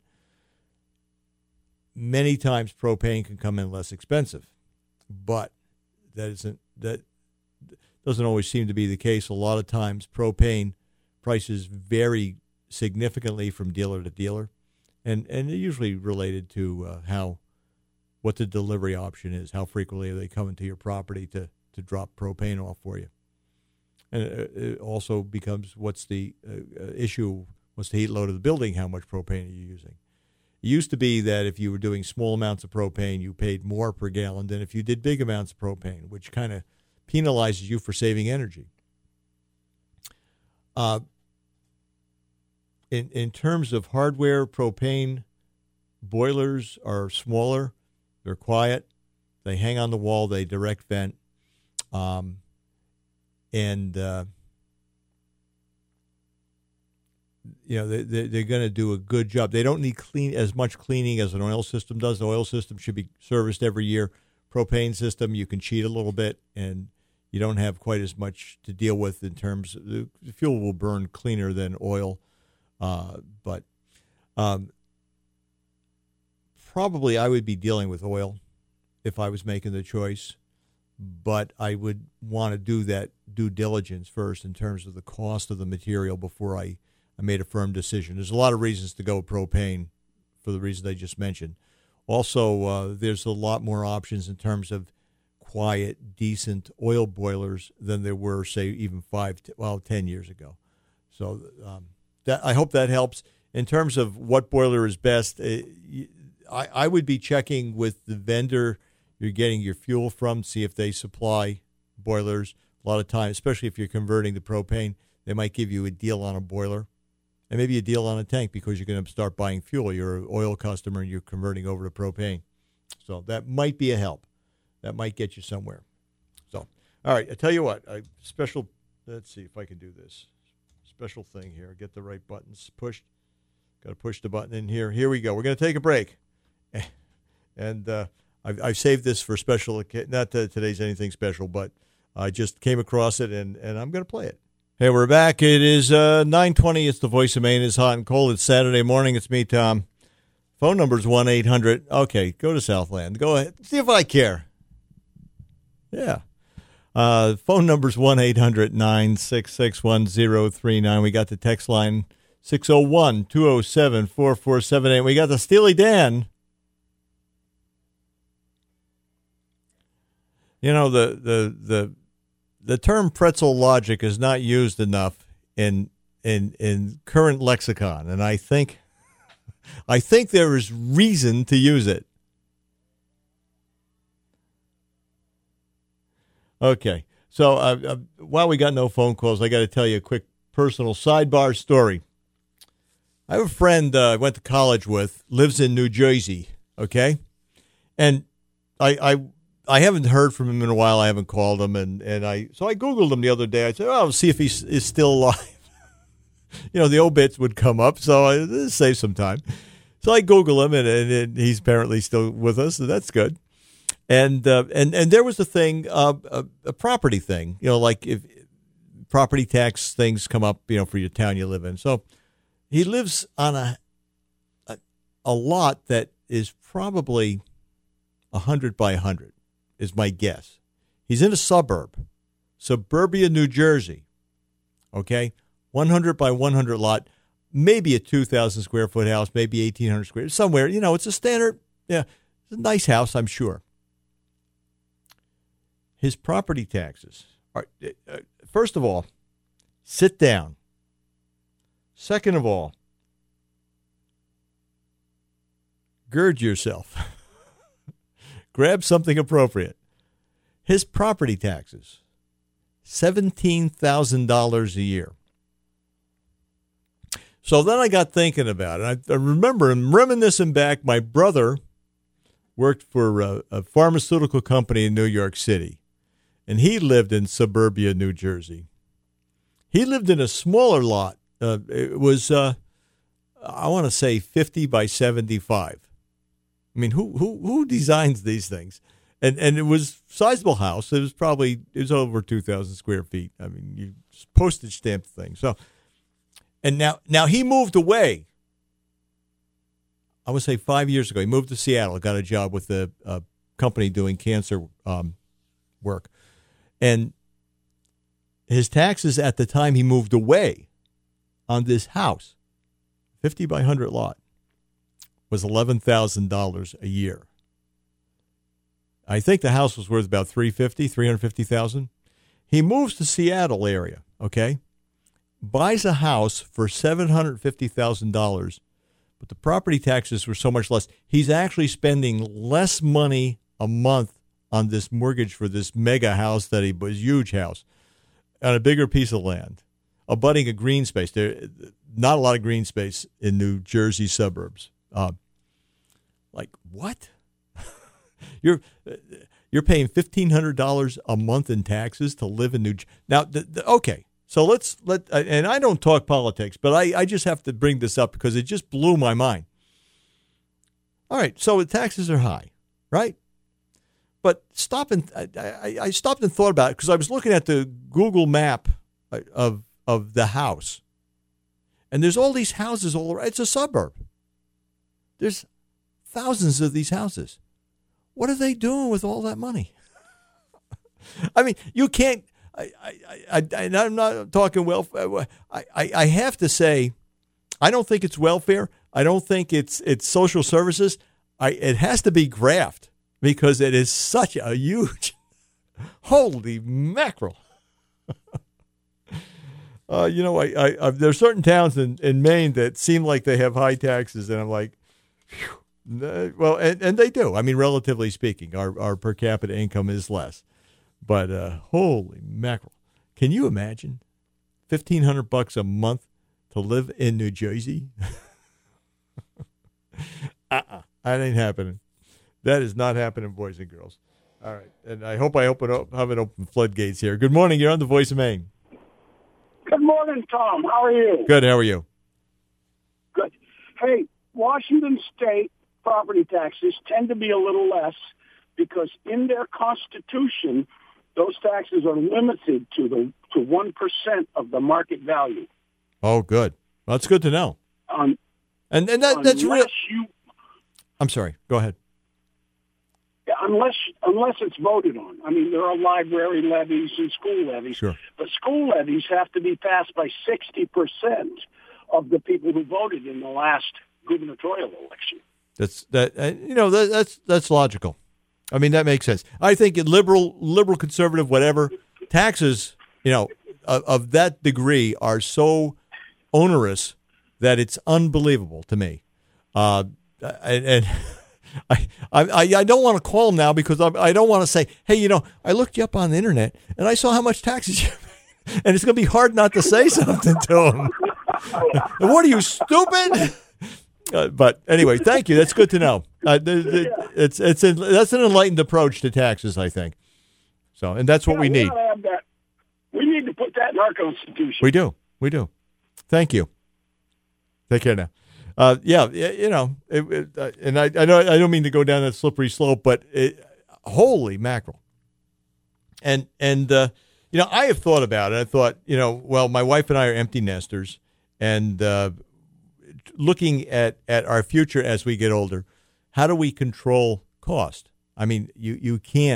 S1: Many times propane can come in less expensive, but that isn't that doesn't always seem to be the case. A lot of times propane prices vary significantly from dealer to dealer, and and they're usually related to uh, how what the delivery option is, how frequently are they coming to your property to to drop propane off for you. And it also becomes what's the uh, issue, what's the heat load of the building, how much propane are you using. It used to be that if you were doing small amounts of propane, you paid more per gallon than if you did big amounts of propane, which kind of penalizes you for saving energy. Uh, in, in terms of hardware, propane boilers are smaller, they're quiet, they hang on the wall, they direct vent. Um, And, uh, you know, they, they, they're going to do a good job. They don't need clean as much cleaning as an oil system does. The oil system should be serviced every year. Propane system, you can cheat a little bit, and you don't have quite as much to deal with in terms of the fuel will burn cleaner than oil. Uh, but um, probably I would be dealing with oil if I was making the choice. But I would want to do that due diligence first in terms of the cost of the material before I, I made a firm decision. There's a lot of reasons to go propane for the reasons I just mentioned. Also, uh, there's a lot more options in terms of quiet, decent oil boilers than there were, say, even five, well, ten years ago. So um, that I hope that helps. In terms of what boiler is best, uh, I, I would be checking with the vendor you're getting your fuel from, see if they supply boilers. A lot of times, especially if you're converting to propane, they might give you a deal on a boiler and maybe a deal on a tank because you're going to start buying fuel. You're an oil customer and you're converting over to propane. So that might be a help. That might get you somewhere. So, all right, I tell you what, a special, let's see if I can do this. Special thing here. Get the right buttons pushed. Got to push the button in here. Here we go. We're going to take a break. And, uh, I've, I've saved this for special, not that today's anything special, but I just came across it, and, and I'm going to play it. Hey, we're back. It is uh, nine twenty. It's the Voice of Maine. It's hot and cold. It's Saturday morning. It's me, Tom. Phone number is one eight hundred. Okay, go to Southland. Go ahead. See if I care. Yeah. Uh, phone number is one eight hundred nine six six one zero three nine. We got the text line six oh one two oh seven four four seven eight. We got the Steely Dan. You know, the, the the the term pretzel logic is not used enough in in in current lexicon, and I think I think there is reason to use it. Okay, so uh, uh, while we got no phone calls, I got to tell you a quick personal sidebar story. I have a friend uh, I went to college with, lives in New Jersey, okay, and I. I I haven't heard from him in a while. I haven't called him, and, and I so I Googled him the other day. I said, "Oh, I'll see if he is still alive." You know, the obits would come up, so I this saved some time. So I Google him, and, and, and he's apparently still with us, so that's good. And uh, and and there was a thing, uh, a, a property thing. You know, like if property tax things come up, you know, for your town you live in. So he lives on a a, a lot that is probably a hundred by a hundred. is my guess. He's in a suburb, suburbia, New Jersey. Okay, one hundred by one hundred lot, maybe a two thousand square foot house, maybe eighteen hundred square, somewhere. You know, it's a standard, yeah, it's a nice house, I'm sure. His property taxes are, uh, first of all, sit down. Second of all, gird yourself. Grab something appropriate. His property taxes, seventeen thousand dollars a year. So then I got thinking about it. I, I remember and reminiscing back, my brother worked for a, a pharmaceutical company in New York City, and he lived in suburbia, New Jersey. He lived in a smaller lot. Uh, it was, uh, I want to say, fifty by seventy-five. I mean, who who who designs these things? And and it was a sizable house. It was probably it was over two thousand square feet. I mean, you postage stamped thing. So, and now now he moved away. I would say five years ago. He moved to Seattle. Got a job with a, a company doing cancer um, work, and his taxes at the time he moved away on this house, fifty by one hundred lot, was eleven thousand dollars a year. I think the house was worth about three hundred fifty thousand dollars, three hundred fifty thousand dollars. He moves to Seattle area, okay, buys a house for seven hundred fifty thousand dollars, but the property taxes were so much less. He's actually spending less money a month on this mortgage for this mega house that he was, huge house, on a bigger piece of land, abutting a green space. There, not a lot of green space in New Jersey suburbs. Uh, like what? you're you're paying fifteen hundred dollars a month in taxes to live in New Jersey. Now, the, the, okay, so let's let. And I don't talk politics, but I, I just have to bring this up because it just blew my mind. All right, so the taxes are high, right? But stop and I, I, I stopped and thought about it because I was looking at the Google map of of the house, and there's all these houses all around. It's a suburb. There's thousands of these houses. What are they doing with all that money? I mean, you can't. I, I, I, I, and I'm not talking welfare. I, I, I have to say, I don't think it's welfare. I don't think it's it's social services. I it has to be graft. Because it is such a huge, holy mackerel. uh, you know, I, I, I there are certain towns in, in Maine that seem like they have high taxes, and I'm like, whew, well, and, and they do. I mean, relatively speaking, our, our per capita income is less. But uh, holy mackerel. Can you imagine fifteen hundred bucks a month to live in New Jersey? uh-uh, that ain't happening. That is not happening, boys and girls. All right. And I hope I open up, haven't opened floodgates here. Good morning. You're on the Voice of Maine.
S5: Good morning, Tom. How are you?
S1: Good. How are you?
S5: Good. Hey, Washington State property taxes tend to be a little less because in their constitution, those taxes are limited to the to one percent of the market value.
S1: Oh, good. Well, that's good to know.
S5: Um,
S1: and and that, that's real.
S5: You,
S1: I'm sorry. Go ahead.
S5: Unless unless it's voted on. I mean, there are library levies and school levies.
S1: Sure.
S5: But school levies have to be passed by sixty percent of the people who voted in the last gubernatorial election.
S1: That's that. Uh, you know, that, that's that's logical. I mean, that makes sense. I think in liberal, liberal, conservative, whatever, taxes, you know, of, of that degree are so onerous that it's unbelievable to me. Uh, and. and I, I I don't want to call him now because I, I don't want to say, hey, you know, I looked you up on the internet and I saw how much taxes you pay. And it's going to be hard not to say something to him. What are you, stupid? Uh, but anyway, thank you. That's good to know. Uh, it's it's a, that's an enlightened approach to taxes, I think. So, and that's what
S5: yeah,
S1: we need.
S5: Have that. We need to put that in our Constitution.
S1: We do. We do. Thank you. Take care now. Uh, yeah, you know, it, it, uh, and I, I know I don't mean to go down that slippery slope, but it, holy mackerel! And and uh, you know, I have thought about it. I thought, you know, well, my wife and I are empty nesters, and uh, looking at, at our future as we get older, how do we control cost? I mean, you, you can't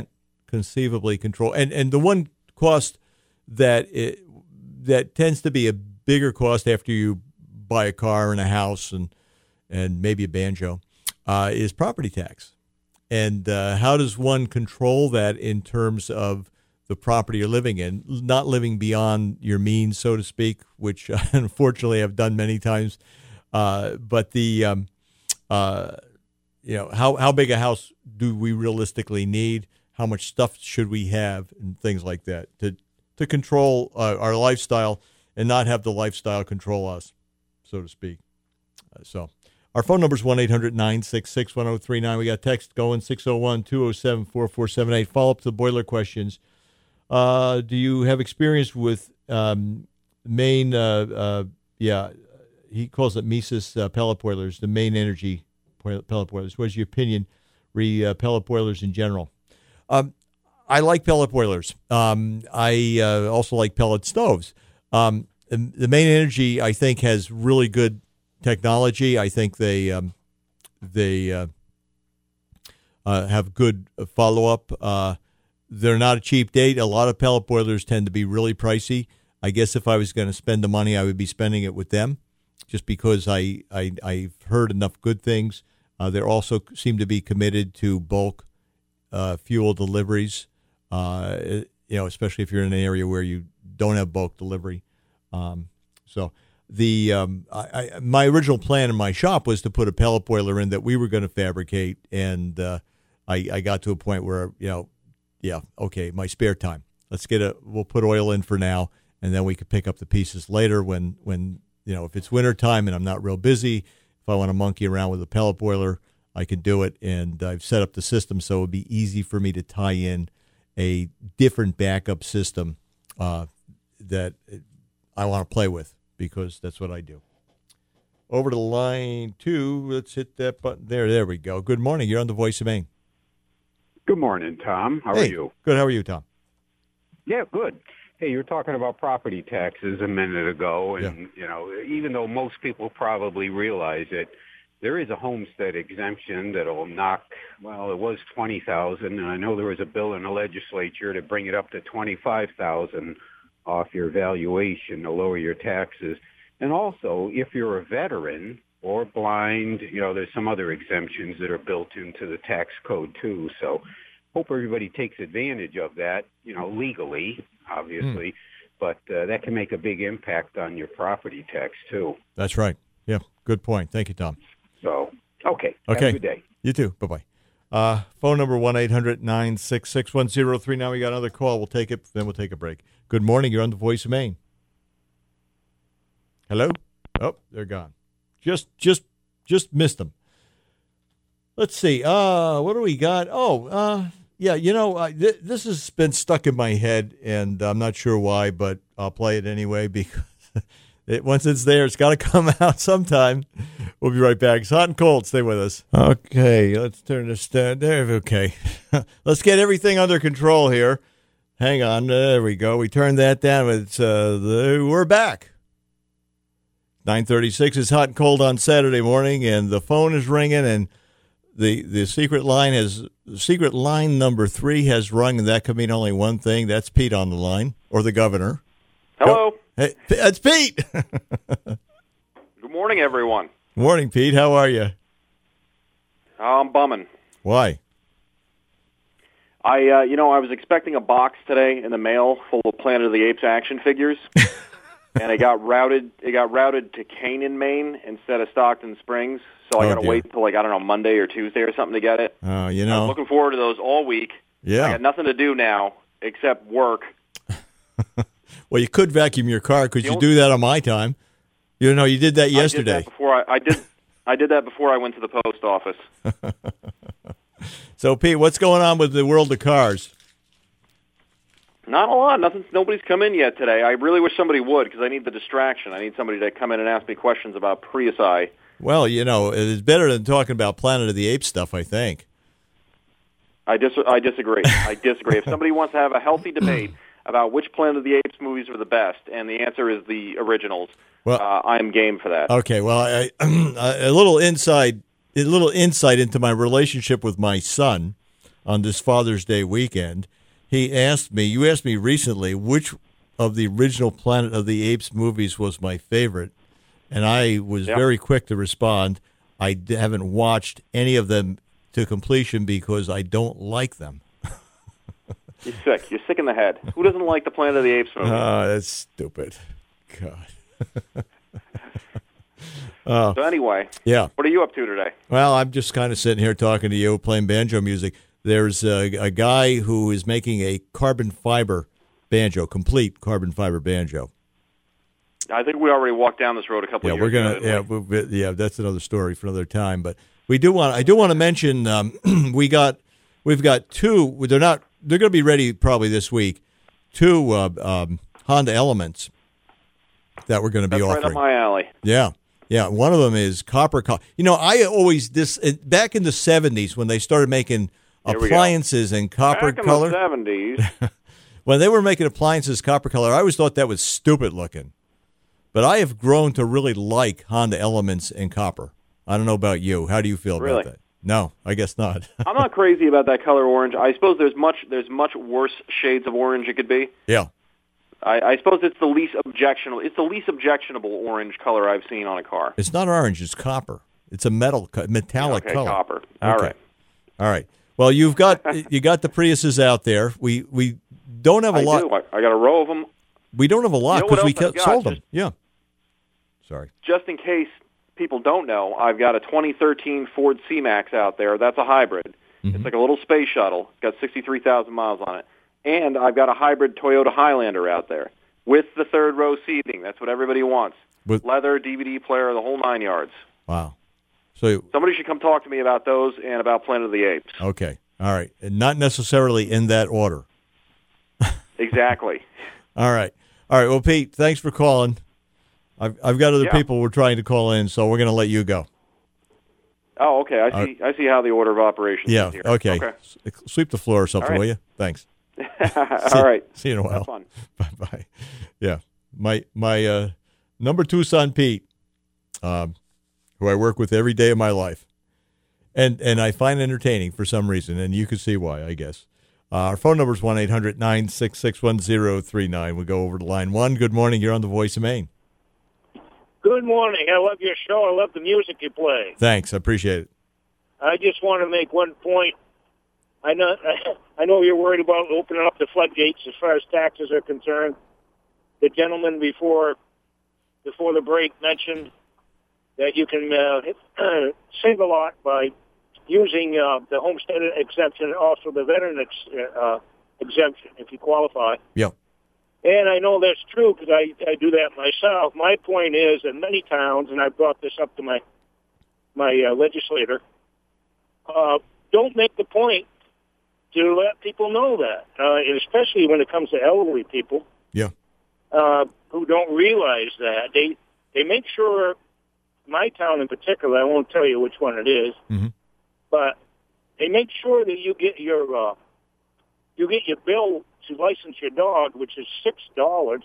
S1: conceivably control. And and the one cost that it, that tends to be a bigger cost after you buy a car and a house and and maybe a banjo uh, is property tax. And uh, how does one control that in terms of the property you're living in, not living beyond your means, so to speak, which unfortunately I've done many times. Uh, but the, um, uh, you know, how, how big a house do we realistically need? How much stuff should we have and things like that to, to control uh, our lifestyle and not have the lifestyle control us, so to speak. Uh, so our phone number is one eight hundred nine six six one zero three nine. We got text going six oh one two oh seven four four seven eight. Follow up to the boiler questions. Uh, do you have experience with um, Maine? Uh, uh, yeah, he calls it Mises uh, pellet boilers, the Maine Energy pellet boilers. What's your opinion re uh, pellet boilers in general? Um, I like pellet boilers. Um, I uh, also like pellet stoves. Um, the Maine Energy, I think, has really good technology. I think they um, they uh, uh, have good follow up. Uh, They're not a cheap date. A lot of pellet boilers tend to be really pricey. I guess if I was going to spend the money, I would be spending it with them just because I, I, I've heard enough good things. Uh, they also seem to be committed to bulk uh, fuel deliveries, uh, you know, especially if you're in an area where you don't have bulk delivery. Um, so the um, I, I, my original plan in my shop was to put a pellet boiler in that we were going to fabricate, and uh, I, I got to a point where, you know, yeah, okay, my spare time. Let's get a, we'll put oil in for now, and then we could pick up the pieces later when, when you know, if it's wintertime and I'm not real busy, if I want to monkey around with a pellet boiler, I can do it. And I've set up the system so it would be easy for me to tie in a different backup system uh, that I want to play with because that's what I do. Over to line two. Let's hit that button there. There we go. Good morning. You're on the Voice of Maine.
S6: Good morning, Tom. How
S1: hey,
S6: are you?
S1: Good. How are you, Tom?
S6: Yeah, good. Hey, you were talking about property taxes a minute ago, and, yeah. you know, even though most people probably realize it, there is a homestead exemption that'll knock, well, it was twenty thousand dollars, and I know there was a bill in the legislature to bring it up to twenty-five thousand dollars off your valuation to lower your taxes. And also, if you're a veteran or blind, you know, there's some other exemptions that are built into the tax code, too. So hope everybody takes advantage of that, you know, legally, obviously. Mm. But uh, that can make a big impact on your property tax, too.
S1: That's right. Yeah, good point. Thank you, Tom.
S6: So, okay.
S1: Okay.
S6: Have a good day.
S1: You too. Bye-bye. Uh, phone number one eight hundred nine six six one zero three. Now we got another call. We'll take it, then we'll take a break. Good morning. You're on the Voice of Maine. Hello? Oh, they're gone. Just, just, just missed them. Let's see. Uh, what do we got? Oh, uh, yeah. You know, I, th- this has been stuck in my head, and I'm not sure why, but I'll play it anyway because it, once it's there, it's got to come out sometime. We'll be right back. It's hot and cold. Stay with us. Okay, let's turn this down. There. Okay, let's get everything under control here. Hang on. There we go. We turned that down. It's uh, the, we're back. nine thirty-six is hot and cold on Saturday morning, and the phone is ringing, and the the secret line has secret line number three has rung, and that could mean only one thing. That's Pete on the line, or the governor.
S7: Hello.
S1: Go. Hey, that's Pete.
S7: Good morning, everyone.
S1: Morning, Pete. How are you?
S7: I'm bumming.
S1: Why?
S7: I, uh, you know, I was expecting a box today in the mail full of Planet of the Apes action figures. And it got routed. It got routed to Canaan, Maine, instead of Stockton Springs. So I
S1: Oh,
S7: got to
S1: dear.
S7: wait until like I don't know Monday or Tuesday or something to get it.
S1: Oh, you
S7: I'm
S1: know.
S7: looking forward to those all week.
S1: Yeah.
S7: I got nothing to do now except work.
S1: Well, you could vacuum your car. Could
S7: The
S1: you
S7: only-
S1: do that on my time? You know, you did that yesterday.
S7: I did that before I, I did. I did that before I went to the post office.
S1: So, Pete, what's going on with the world of cars?
S7: Not a lot. Nothing. Nobody's come in yet today. I really wish somebody would because I need the distraction. I need somebody to come in and ask me questions about Prius I.
S1: Well, you know, it's better than talking about Planet of the Apes stuff, I think.
S7: I dis- I disagree. I disagree. If somebody wants to have a healthy debate about which Planet of the Apes movies are the best, and the answer is the originals,
S1: Well,
S7: uh, I'm game for that.
S1: Okay, well, I, a little inside, a little insight into my relationship with my son. on this Father's Day weekend. He asked me, you asked me recently, which of the original Planet of the Apes movies was my favorite, and I was
S7: yeah.
S1: very quick to respond. I d- haven't watched any of them to completion because I don't like them.
S7: You're sick. You're sick in the head. Who doesn't like the Planet of the Apes movie?
S1: Oh, that's stupid. God. uh,
S7: so anyway,
S1: yeah.
S7: What are you up to today?
S1: Well, I'm just kind of sitting here talking to you, playing banjo music. There's a, a guy who is making a carbon fiber banjo, complete carbon fiber banjo.
S7: I think we already walked down this road a couple
S1: yeah,
S7: of years
S1: we're gonna,
S7: ago.
S1: Yeah, we? We, yeah, that's another story for another time. But we do want. I do want to mention um, we got, we've got two. They're not. They're going to be ready probably this week. Two uh, um, Honda Elements that we're going to be
S7: That's
S1: offering.
S7: right up my alley.
S1: Yeah, yeah. One of them is copper. Co- you know, I always this back in the seventies when they started making
S7: Here we
S1: appliances in copper
S7: Back in
S1: color.
S7: the seventies.
S1: When they were making appliances copper color, I always thought that was stupid looking. But I have grown to really like Honda Elements in copper. I don't know about you. How do you feel
S7: Really?
S1: about that? No, I guess not.
S7: I'm not crazy about that color orange. I suppose there's much there's much worse shades of orange it could be.
S1: Yeah.
S7: I, I suppose it's the least objectionable. It's the least objectionable orange color I've seen on a car.
S1: It's not orange. It's copper. It's a metal, co- metallic
S7: okay,
S1: color.
S7: copper. All
S1: okay.
S7: right.
S1: All right. Well, you've got you got the Priuses out there. We we don't have a
S7: I
S1: lot.
S7: do. I, I got a row of them.
S1: We don't have a lot
S7: You know
S1: because
S7: what
S1: we
S7: else I've
S1: kept,
S7: got?
S1: sold them.
S7: Just-
S1: Yeah. Sorry.
S7: Just in case people don't know, I've got a twenty thirteen Ford C-Max out there. That's a hybrid.
S1: Mm-hmm.
S7: It's like a little space shuttle. It's got sixty-three thousand miles on it. And I've got a hybrid Toyota Highlander out there with the third row seating. That's what everybody wants.
S1: With,
S7: Leather, D V D player, the whole nine yards.
S1: wow. So
S7: Somebody should come talk to me about those and about Planet of the Apes.
S1: okay. All right. And not necessarily in that order.
S7: Exactly.
S1: All right. All right. Well, Pete, thanks for calling. I've I've got other
S7: Yeah.
S1: people we're trying to call in, so we're going to let you go.
S7: Oh, okay. I see. I see how the order of operations
S1: Yeah.
S7: is here.
S1: Okay.
S7: Okay.
S1: S- Sweep the floor or something,
S7: All right.
S1: will you? Thanks.
S7: All right.
S1: See you in a while.
S7: Have fun.
S1: Bye bye. Yeah. My my uh, number two son, Pete, um, who I work with every day of my life, and and I find entertaining for some reason, and you can see why, I guess. Uh, our phone number is one eight hundred nine six six one zero three nine. We go over to line one. Good morning. You're on the Voice of Maine.
S8: Good morning. I love your show. I love the music you play.
S1: Thanks. I appreciate it.
S8: I just want to make one point. I know I know you're worried about opening up the floodgates as far as taxes are concerned. The gentleman before before the break mentioned that you can uh, save a lot by using uh, the homestead exemption and also the veteran ex- uh, exemption if you qualify.
S1: Yeah.
S8: And I know that's true because I, I do that myself. My point is in many towns, and I brought this up to my my uh, legislator, uh, don't make the point to let people know that, uh, especially when it comes to elderly people.
S1: Yeah.
S8: Uh, who don't realize that. They they make sure, my town in particular, I won't tell you which one it is,
S1: Mm-hmm.
S8: but they make sure that you get your uh, you get your bill to license your dog, which is six dollars.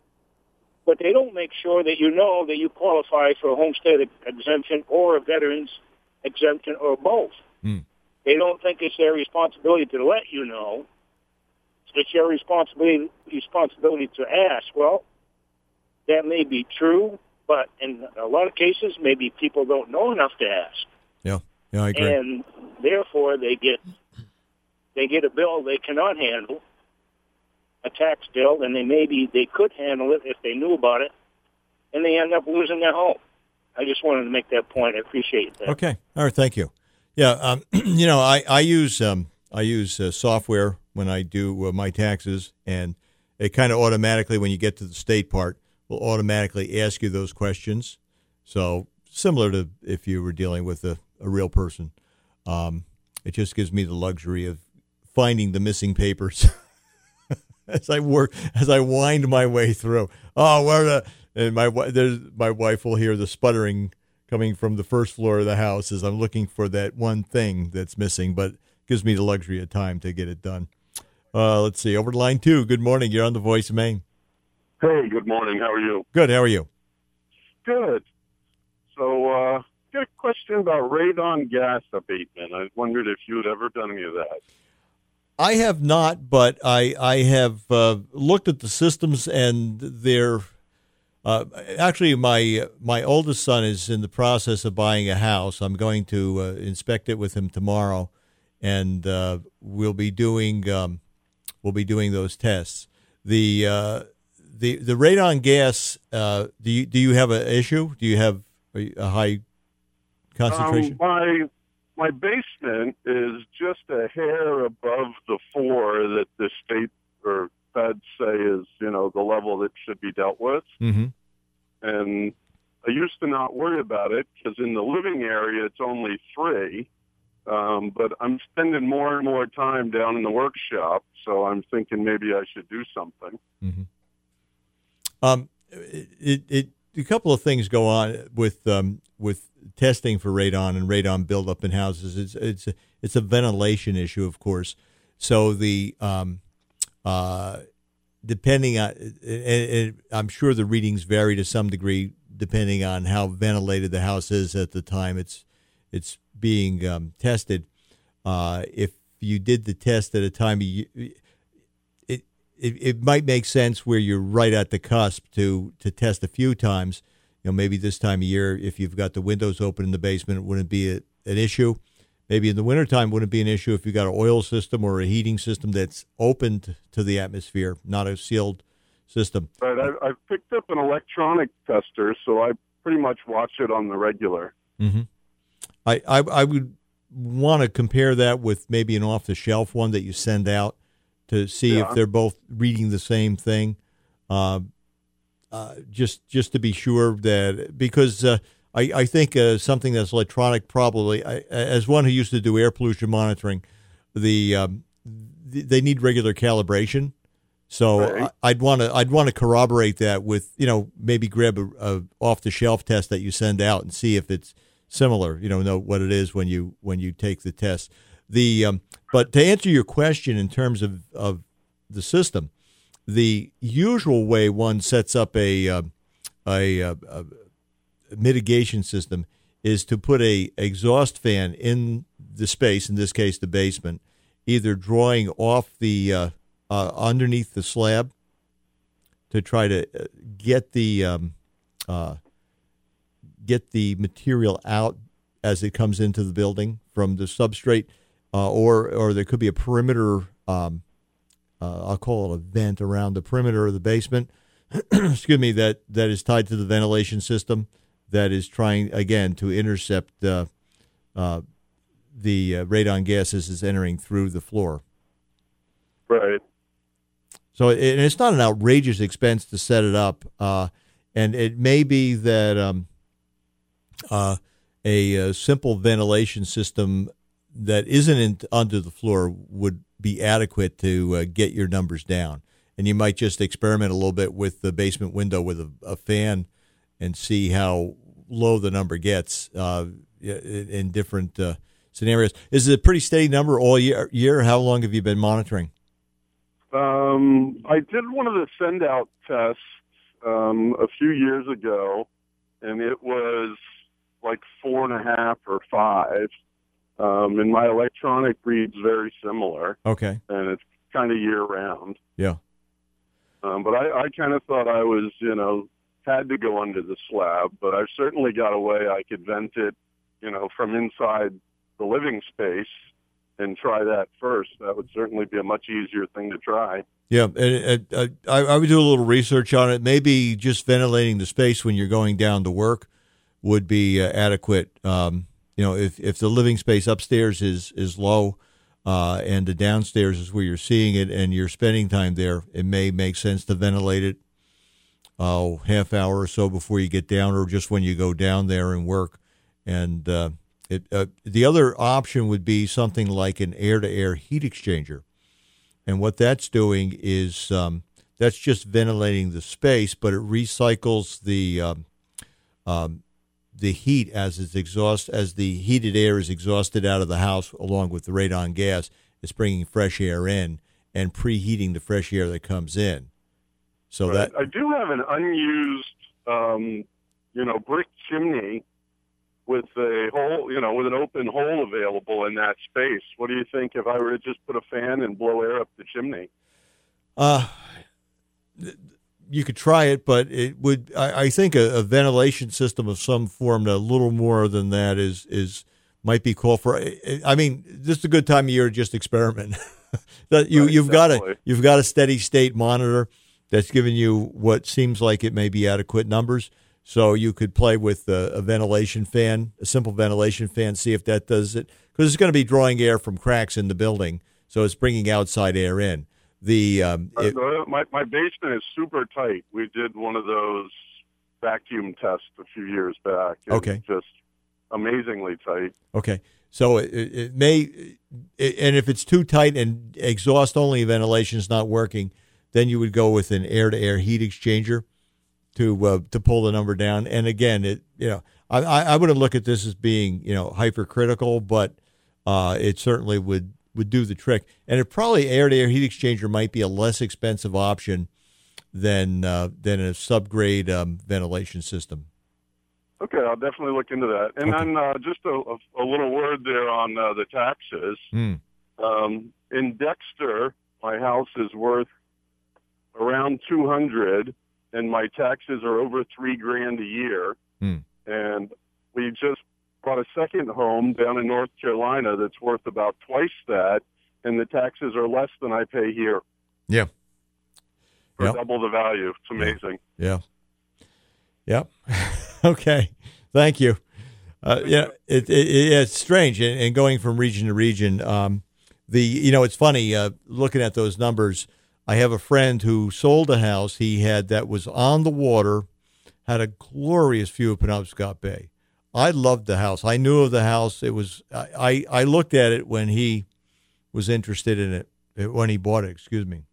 S8: But they don't make sure that you know that you qualify for a homestead exemption or a veterans exemption or both.
S1: Mm.
S8: They don't think it's their responsibility to let you know. It's your responsibility responsibility to ask. Well, that may be true, but in a lot of cases, maybe people don't know enough to ask.
S1: Yeah. Yeah, I agree.
S8: And therefore, they get they get a bill they cannot handle, a tax bill, and they maybe they could handle it if they knew about it, and they end up losing their home. I just wanted to make that point. I appreciate that.
S1: Okay. All right. Thank you. Yeah. Um, you know, I I use um, I use uh, software when I do uh, my taxes, and it kind of automatically, when you get to the state part, will automatically ask you those questions. So similar to if you were dealing with a, a real person, um, it just gives me the luxury of finding the missing papers as I work, as I wind my way through. Oh, where the and my there's my wife will hear the sputtering coming from the first floor of the house as I'm looking for that one thing that's missing, but it gives me the luxury of time to get it done. Uh, let's see. Over to line two. Good morning. You're on the Voice of Maine.
S9: Hey, good morning. How are you?
S1: Good. How are you?
S9: Good. So, uh, got a question about radon gas abatement. I wondered if you'd ever done any of that.
S1: I have not, but I I have uh, looked at the systems, and they're uh, actually my my oldest son is in the process of buying a house. I'm going to uh, inspect it with him tomorrow, and uh, we'll be doing um, we'll be doing those tests. The uh, the the radon gas. Uh, do you do you have an issue? Do you have a, a high concentration?
S9: Um, my my basement is just a hair above the four that the state or feds say is, you know, the level that should be dealt with.
S1: Mm-hmm.
S9: And I used to not worry about it because in the living area it's only three. Um, but I'm spending more and more time down in the workshop, so I'm thinking maybe I should do something.
S1: Mm-hmm. Um, it, it a couple of things go on with um, with testing for radon and radon buildup in houses. It's it's a, it's a ventilation issue, of course. So the um, uh, depending on, and, and I'm sure the readings vary to some degree depending on how ventilated the house is at the time it's it's being um, tested. Uh, if you did the test at a time, you, it, it it might make sense where you're right at the cusp to to test a few times. You know, maybe this time of year, if you've got the windows open in the basement, it wouldn't be a, an issue. Maybe in the wintertime, wouldn't be an issue if you've got an oil system or a heating system that's opened to the atmosphere, not a sealed system.
S9: Right. I, I've picked up an electronic tester, so I pretty much watch it on the regular.
S1: Mm-hmm. I, I, I would want to compare that with maybe an off-the-shelf one that you send out to see
S9: Yeah.
S1: if they're both reading the same thing. Uh, uh, just just to be sure that, because uh, I, I think uh, something that's electronic probably, I, as one who used to do air pollution monitoring, the um, th- they need regular calibration. So
S9: Right.
S1: I, I'd want to I'd want to corroborate that with, you know, maybe grab a, a off-the-shelf test that you send out and see if it's similar. You know, know what it is when you when you take the test. The um, but to answer your question in terms of, of the system, the usual way one sets up a uh, a, a, a mitigation system is to put a exhaust fan in the space, in this case the basement, either drawing off the uh, uh, underneath the slab to try to get the um, uh, get the material out as it comes into the building from the substrate, uh, or or there could be a perimeter. Um, uh, I'll call it a vent around the perimeter of the basement. Excuse me. That that is tied to the ventilation system. That is trying again to intercept uh, uh, the uh, radon gases is entering through the floor.
S9: Right.
S1: So it, and it's not an outrageous expense to set it up, uh, and it may be that um, uh, a, a simple ventilation system that isn't in, under the floor would be adequate to uh, get your numbers down. And you might just experiment a little bit with the basement window with a, a fan and see how low the number gets uh, in, in different uh, scenarios. Is it a pretty steady number all year? Year? How long have you been monitoring?
S9: Um, I did one of the send-out tests um, a few years ago, and it was like four and a half or five. Um, and my electronic reads very similar.
S1: Okay.
S9: And it's kind of year-round.
S1: Yeah.
S9: Um, but I, I kind of thought I was, you know, had to go under the slab, but I've certainly got a way I could vent it, you know, from inside the living space and try that first. That would certainly be a much easier thing to try.
S1: Yeah, and, and, uh, I, I would do a little research on it. Maybe just ventilating the space when you're going down to work would be uh, adequate. Um, you know, if, if the living space upstairs is, is low uh, and the downstairs is where you're seeing it and you're spending time there, it may make sense to ventilate it uh, half hour or so before you get down, or just when you go down there and work. And uh, it, uh, the other option would be something like an air-to-air heat exchanger. And what that's doing is um, that's just ventilating the space, but it recycles the um, um, the heat as it's exhaust as the heated air is exhausted out of the house, along with the radon gas. It's bringing fresh air in and preheating the fresh air that comes in. So
S9: Right.
S1: that
S9: I do have an unused, um, you know, brick chimney with a hole, you know, with an open hole available in that space. What do you think if I were to just put a fan and blow air up the chimney?
S1: Uh, you could try it, but it would. I, I think a, a ventilation system of some form, a little more than that, is is might be called for. I mean, this is a good time of year to just experiment. that you
S9: Right,
S1: you've got
S9: definitely.
S1: a you've got a steady state monitor that's giving you what seems like it may be adequate numbers. So you could play with a, a ventilation fan, a simple ventilation fan, see if that does it, because it's going to be drawing air from cracks in the building, so it's bringing outside air in. The um, it,
S9: Uh, my my basement is super tight. We did one of those vacuum tests a few years back. It's
S1: Okay.
S9: just amazingly tight.
S1: Okay, so it, it it may, it, and if it's too tight and exhaust only ventilation is not working, then you would go with an air-to-air heat exchanger to uh, to pull the number down. And again, it you know I I I wouldn't look at this as being you know hypercritical, but uh, it certainly would would do the trick. And it probably air-to-air heat exchanger might be a less expensive option than uh, than a subgrade um, ventilation system.
S9: Okay, I'll definitely look into that. And
S1: Okay.
S9: then uh, just a, a, a little word there on uh, the taxes.
S1: Mm.
S9: Um, in Dexter, my house is worth around two hundred, and my taxes are over three grand a year.
S1: Mm.
S9: And we just bought a second home down in North Carolina that's worth about twice that, and the taxes are less than I pay here.
S1: Yeah.
S9: For
S1: Yep.
S9: double the value. It's amazing.
S1: Yeah. Yep. Okay. Thank you. Uh, yeah, it, it, it, it's strange, and, and going from region to region. Um, the you know, it's funny uh, looking at those numbers. I have a friend who sold a house he had that was on the water, had a glorious view of Penobscot Bay. I loved the house. I knew of the house. It was I, I, I looked at it when he was interested in it, when he bought it. Excuse me.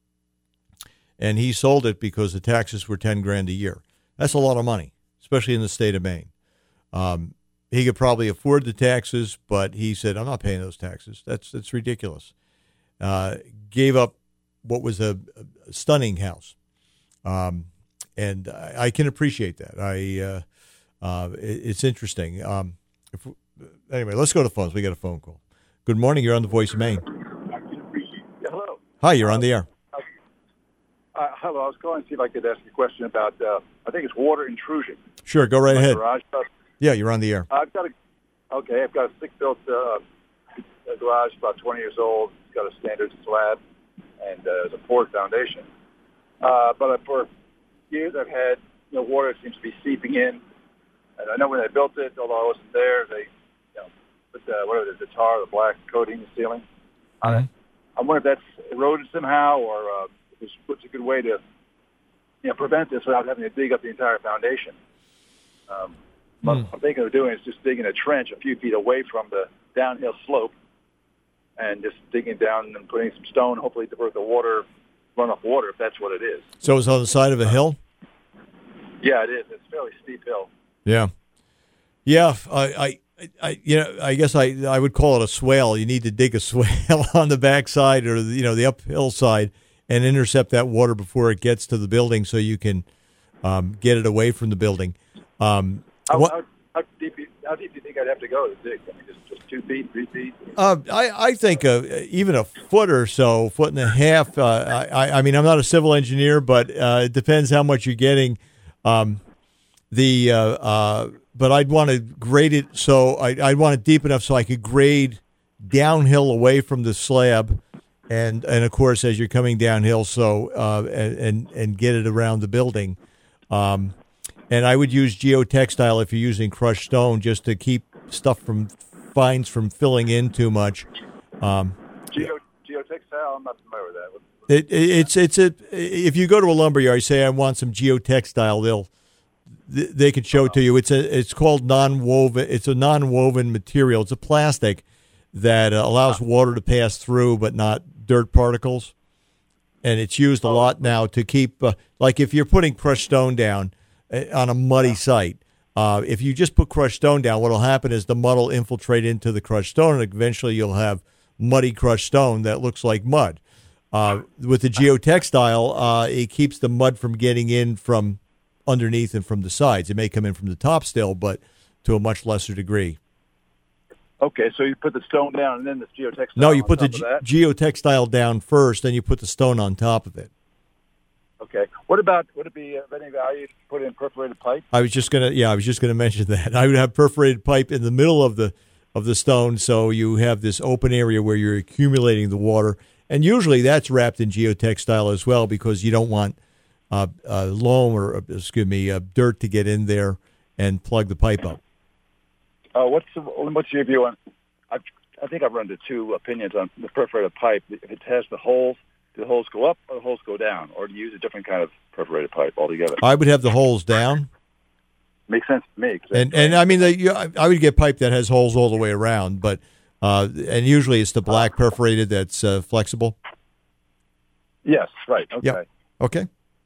S1: And he sold it because the taxes were ten grand a year. That's a lot of money, especially in the state of Maine. Um, he could probably afford the taxes, but he said, "I'm not paying those taxes. That's that's ridiculous." Uh, gave up what was a, a stunning house, um, and I, I can appreciate that. I uh, uh, it, it's interesting. Um, if, anyway, let's go to phones. We got a phone call. Good morning. You're on the Voice of Maine.
S10: Hello.
S1: Hi. You're on the air.
S10: Uh, hello. I was calling to see if I could ask you a question about, uh, I think it's water intrusion.
S1: Sure. Go right
S10: My
S1: ahead.
S10: Garage.
S1: Yeah, you're on the air.
S10: I've got a, okay, I've got a stick-built uh, garage, about twenty years old. It's got a standard slab and uh, it's a poured foundation. Uh, but for years I've had, you know, water seems to be seeping in. And I know when they built it, although I wasn't there, they, you know, put the, whatever the, the tar, the black coating in the ceiling.
S1: Uh-huh.
S10: I wonder if that's eroded somehow, or uh, if it's, what's a good way to, you know, prevent this without having to dig up the entire foundation. Um, what
S1: Mm.
S10: I'm thinking of doing is just digging a trench a few feet away from the downhill slope, and just digging down and putting some stone, hopefully divert the water, runoff water, if that's what it is.
S1: So it's on the side of a hill?
S10: Yeah, it is. It's a fairly steep hill.
S1: Yeah. Yeah, I, I, I, you know, I guess I, I would call it a swale. You need to dig a swale on the backside or, you know, the uphill side and intercept that water before it gets to the building so you can um, get it away from the building. Um,
S10: How,
S1: what,
S10: how, how, deep, how deep do you think I'd have to go to dig? I mean, just, just two feet, three feet?
S1: uh, I, I think uh, even a foot or so, foot and a half. Uh, I, I mean, I'm not a civil engineer, but uh, it depends how much you're getting. Um, the uh, uh, but I'd want to grade it so I, I'd want it deep enough so I could grade downhill away from the slab, and and of course as you're coming downhill, so uh, and, and and get it around the building. Um, and I would use geotextile if you're using crushed stone, just to keep stuff from fines from filling in too much. Um,
S10: Geo, geotextile, I'm not familiar with that. What-
S1: It, it, it's it's a if you go to a lumberyard, say I want some geotextile, they'll they can show it to you. It's a it's called non-woven. It's a non-woven material. It's a plastic that uh, allows water to pass through, but not dirt particles. And it's used a lot now to keep, uh, like if you're putting crushed stone down uh, on a muddy site. Uh, if you just put crushed stone down, what will happen is the mud will infiltrate into the crushed stone, and eventually you'll have muddy crushed stone that looks like mud. Uh, with the geotextile, uh, it keeps the mud from getting in from underneath and from the sides. It may come in from the top still, but to a much lesser degree.
S10: Okay, so you put the stone down and then the geotextile.
S1: No, you
S10: on
S1: put the
S10: top of that?
S1: ge- geotextile down first, then you put the stone on top of it.
S10: Okay. What about, would it be of any value to put in perforated pipe?
S1: I was just gonna, yeah, I was just gonna mention that. I would have perforated pipe in the middle of the of the stone, so you have this open area where you're accumulating the water, and usually that's wrapped in geotextile as well because you don't want uh, uh, loam or uh, excuse me, uh, dirt to get in there and plug the pipe up.
S10: Uh, what's the, what's your view on? I've, I think I've run into two opinions on the perforated pipe. If it has the holes, do the holes go up or the holes go down, or do you use a different kind of perforated pipe altogether?
S1: I would have the holes down.
S10: Makes sense to me.
S1: And and I mean, the, you, I would get pipe that has holes all the way around, but uh, and usually it's the black perforated that's uh, flexible.
S10: Yes, right. Okay.
S1: Yep. Okay.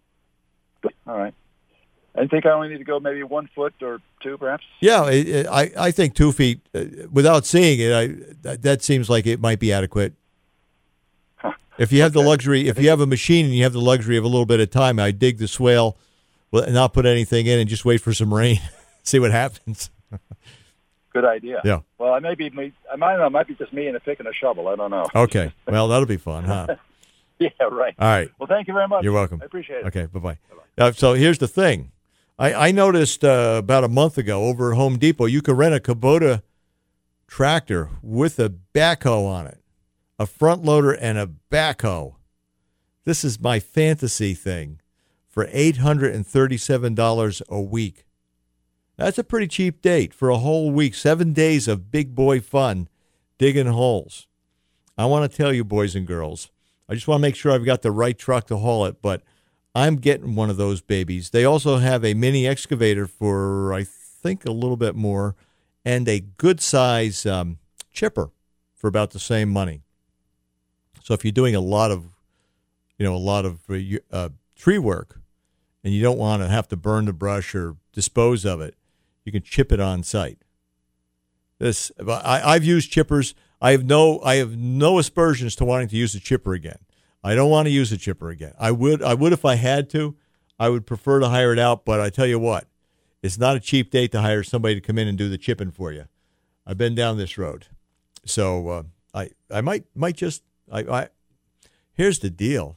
S10: All right. I think I only need to go maybe one foot or two, perhaps.
S1: Yeah, it, it, I I think two feet. Uh, without seeing it, I that, that seems like it might be adequate.
S10: Huh.
S1: If you have
S10: Okay.
S1: the luxury, if you have a machine and you have the luxury of a little bit of time, I dig the swale, well, not put anything in, and just wait for some rain, see what happens.
S10: Good idea.
S1: Yeah.
S10: Well, I may be me. I might know. It might be just me and a pick and a shovel. I don't know.
S1: Okay. Well, that'll be fun, huh?
S10: Yeah. Right.
S1: All right.
S10: Well, thank you very much.
S1: You're welcome.
S10: I appreciate it.
S1: Okay. Bye bye. Uh, so here's the thing. I, I noticed uh, about a month ago over at Home Depot, you could rent a Kubota tractor with a backhoe on it, a front loader and a backhoe. This is my fantasy thing for eight hundred thirty-seven dollars a week. That's a pretty cheap date for a whole week, seven days of big boy fun digging holes. I want to tell you, boys and girls, I just want to make sure I've got the right truck to haul it, but I'm getting one of those babies. They also have a mini excavator for, I think, a little bit more, and a good size um, chipper for about the same money. So if you're doing a lot of, you know, a lot of uh, uh, tree work, and you don't want to have to burn the brush or dispose of it, you can chip it on site. This I, I've used chippers. I have no I have no aspersions to wanting to use a chipper again. I don't want to use a chipper again. I would I would if I had to. I would prefer to hire it out, but I tell you what, it's not a cheap date to hire somebody to come in and do the chipping for you. I've been down this road, so uh, I I might might just I, I here's the deal.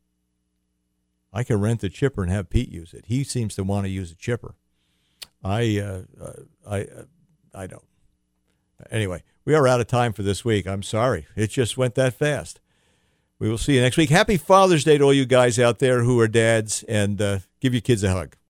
S1: I can rent the chipper and have Pete use it. He seems to want to use a chipper. I uh, uh, I uh, I don't. Anyway, we are out of time for this week. I'm sorry. It just went that fast. We will see you next week. Happy Father's Day to all you guys out there who are dads, and uh, give your kids a hug.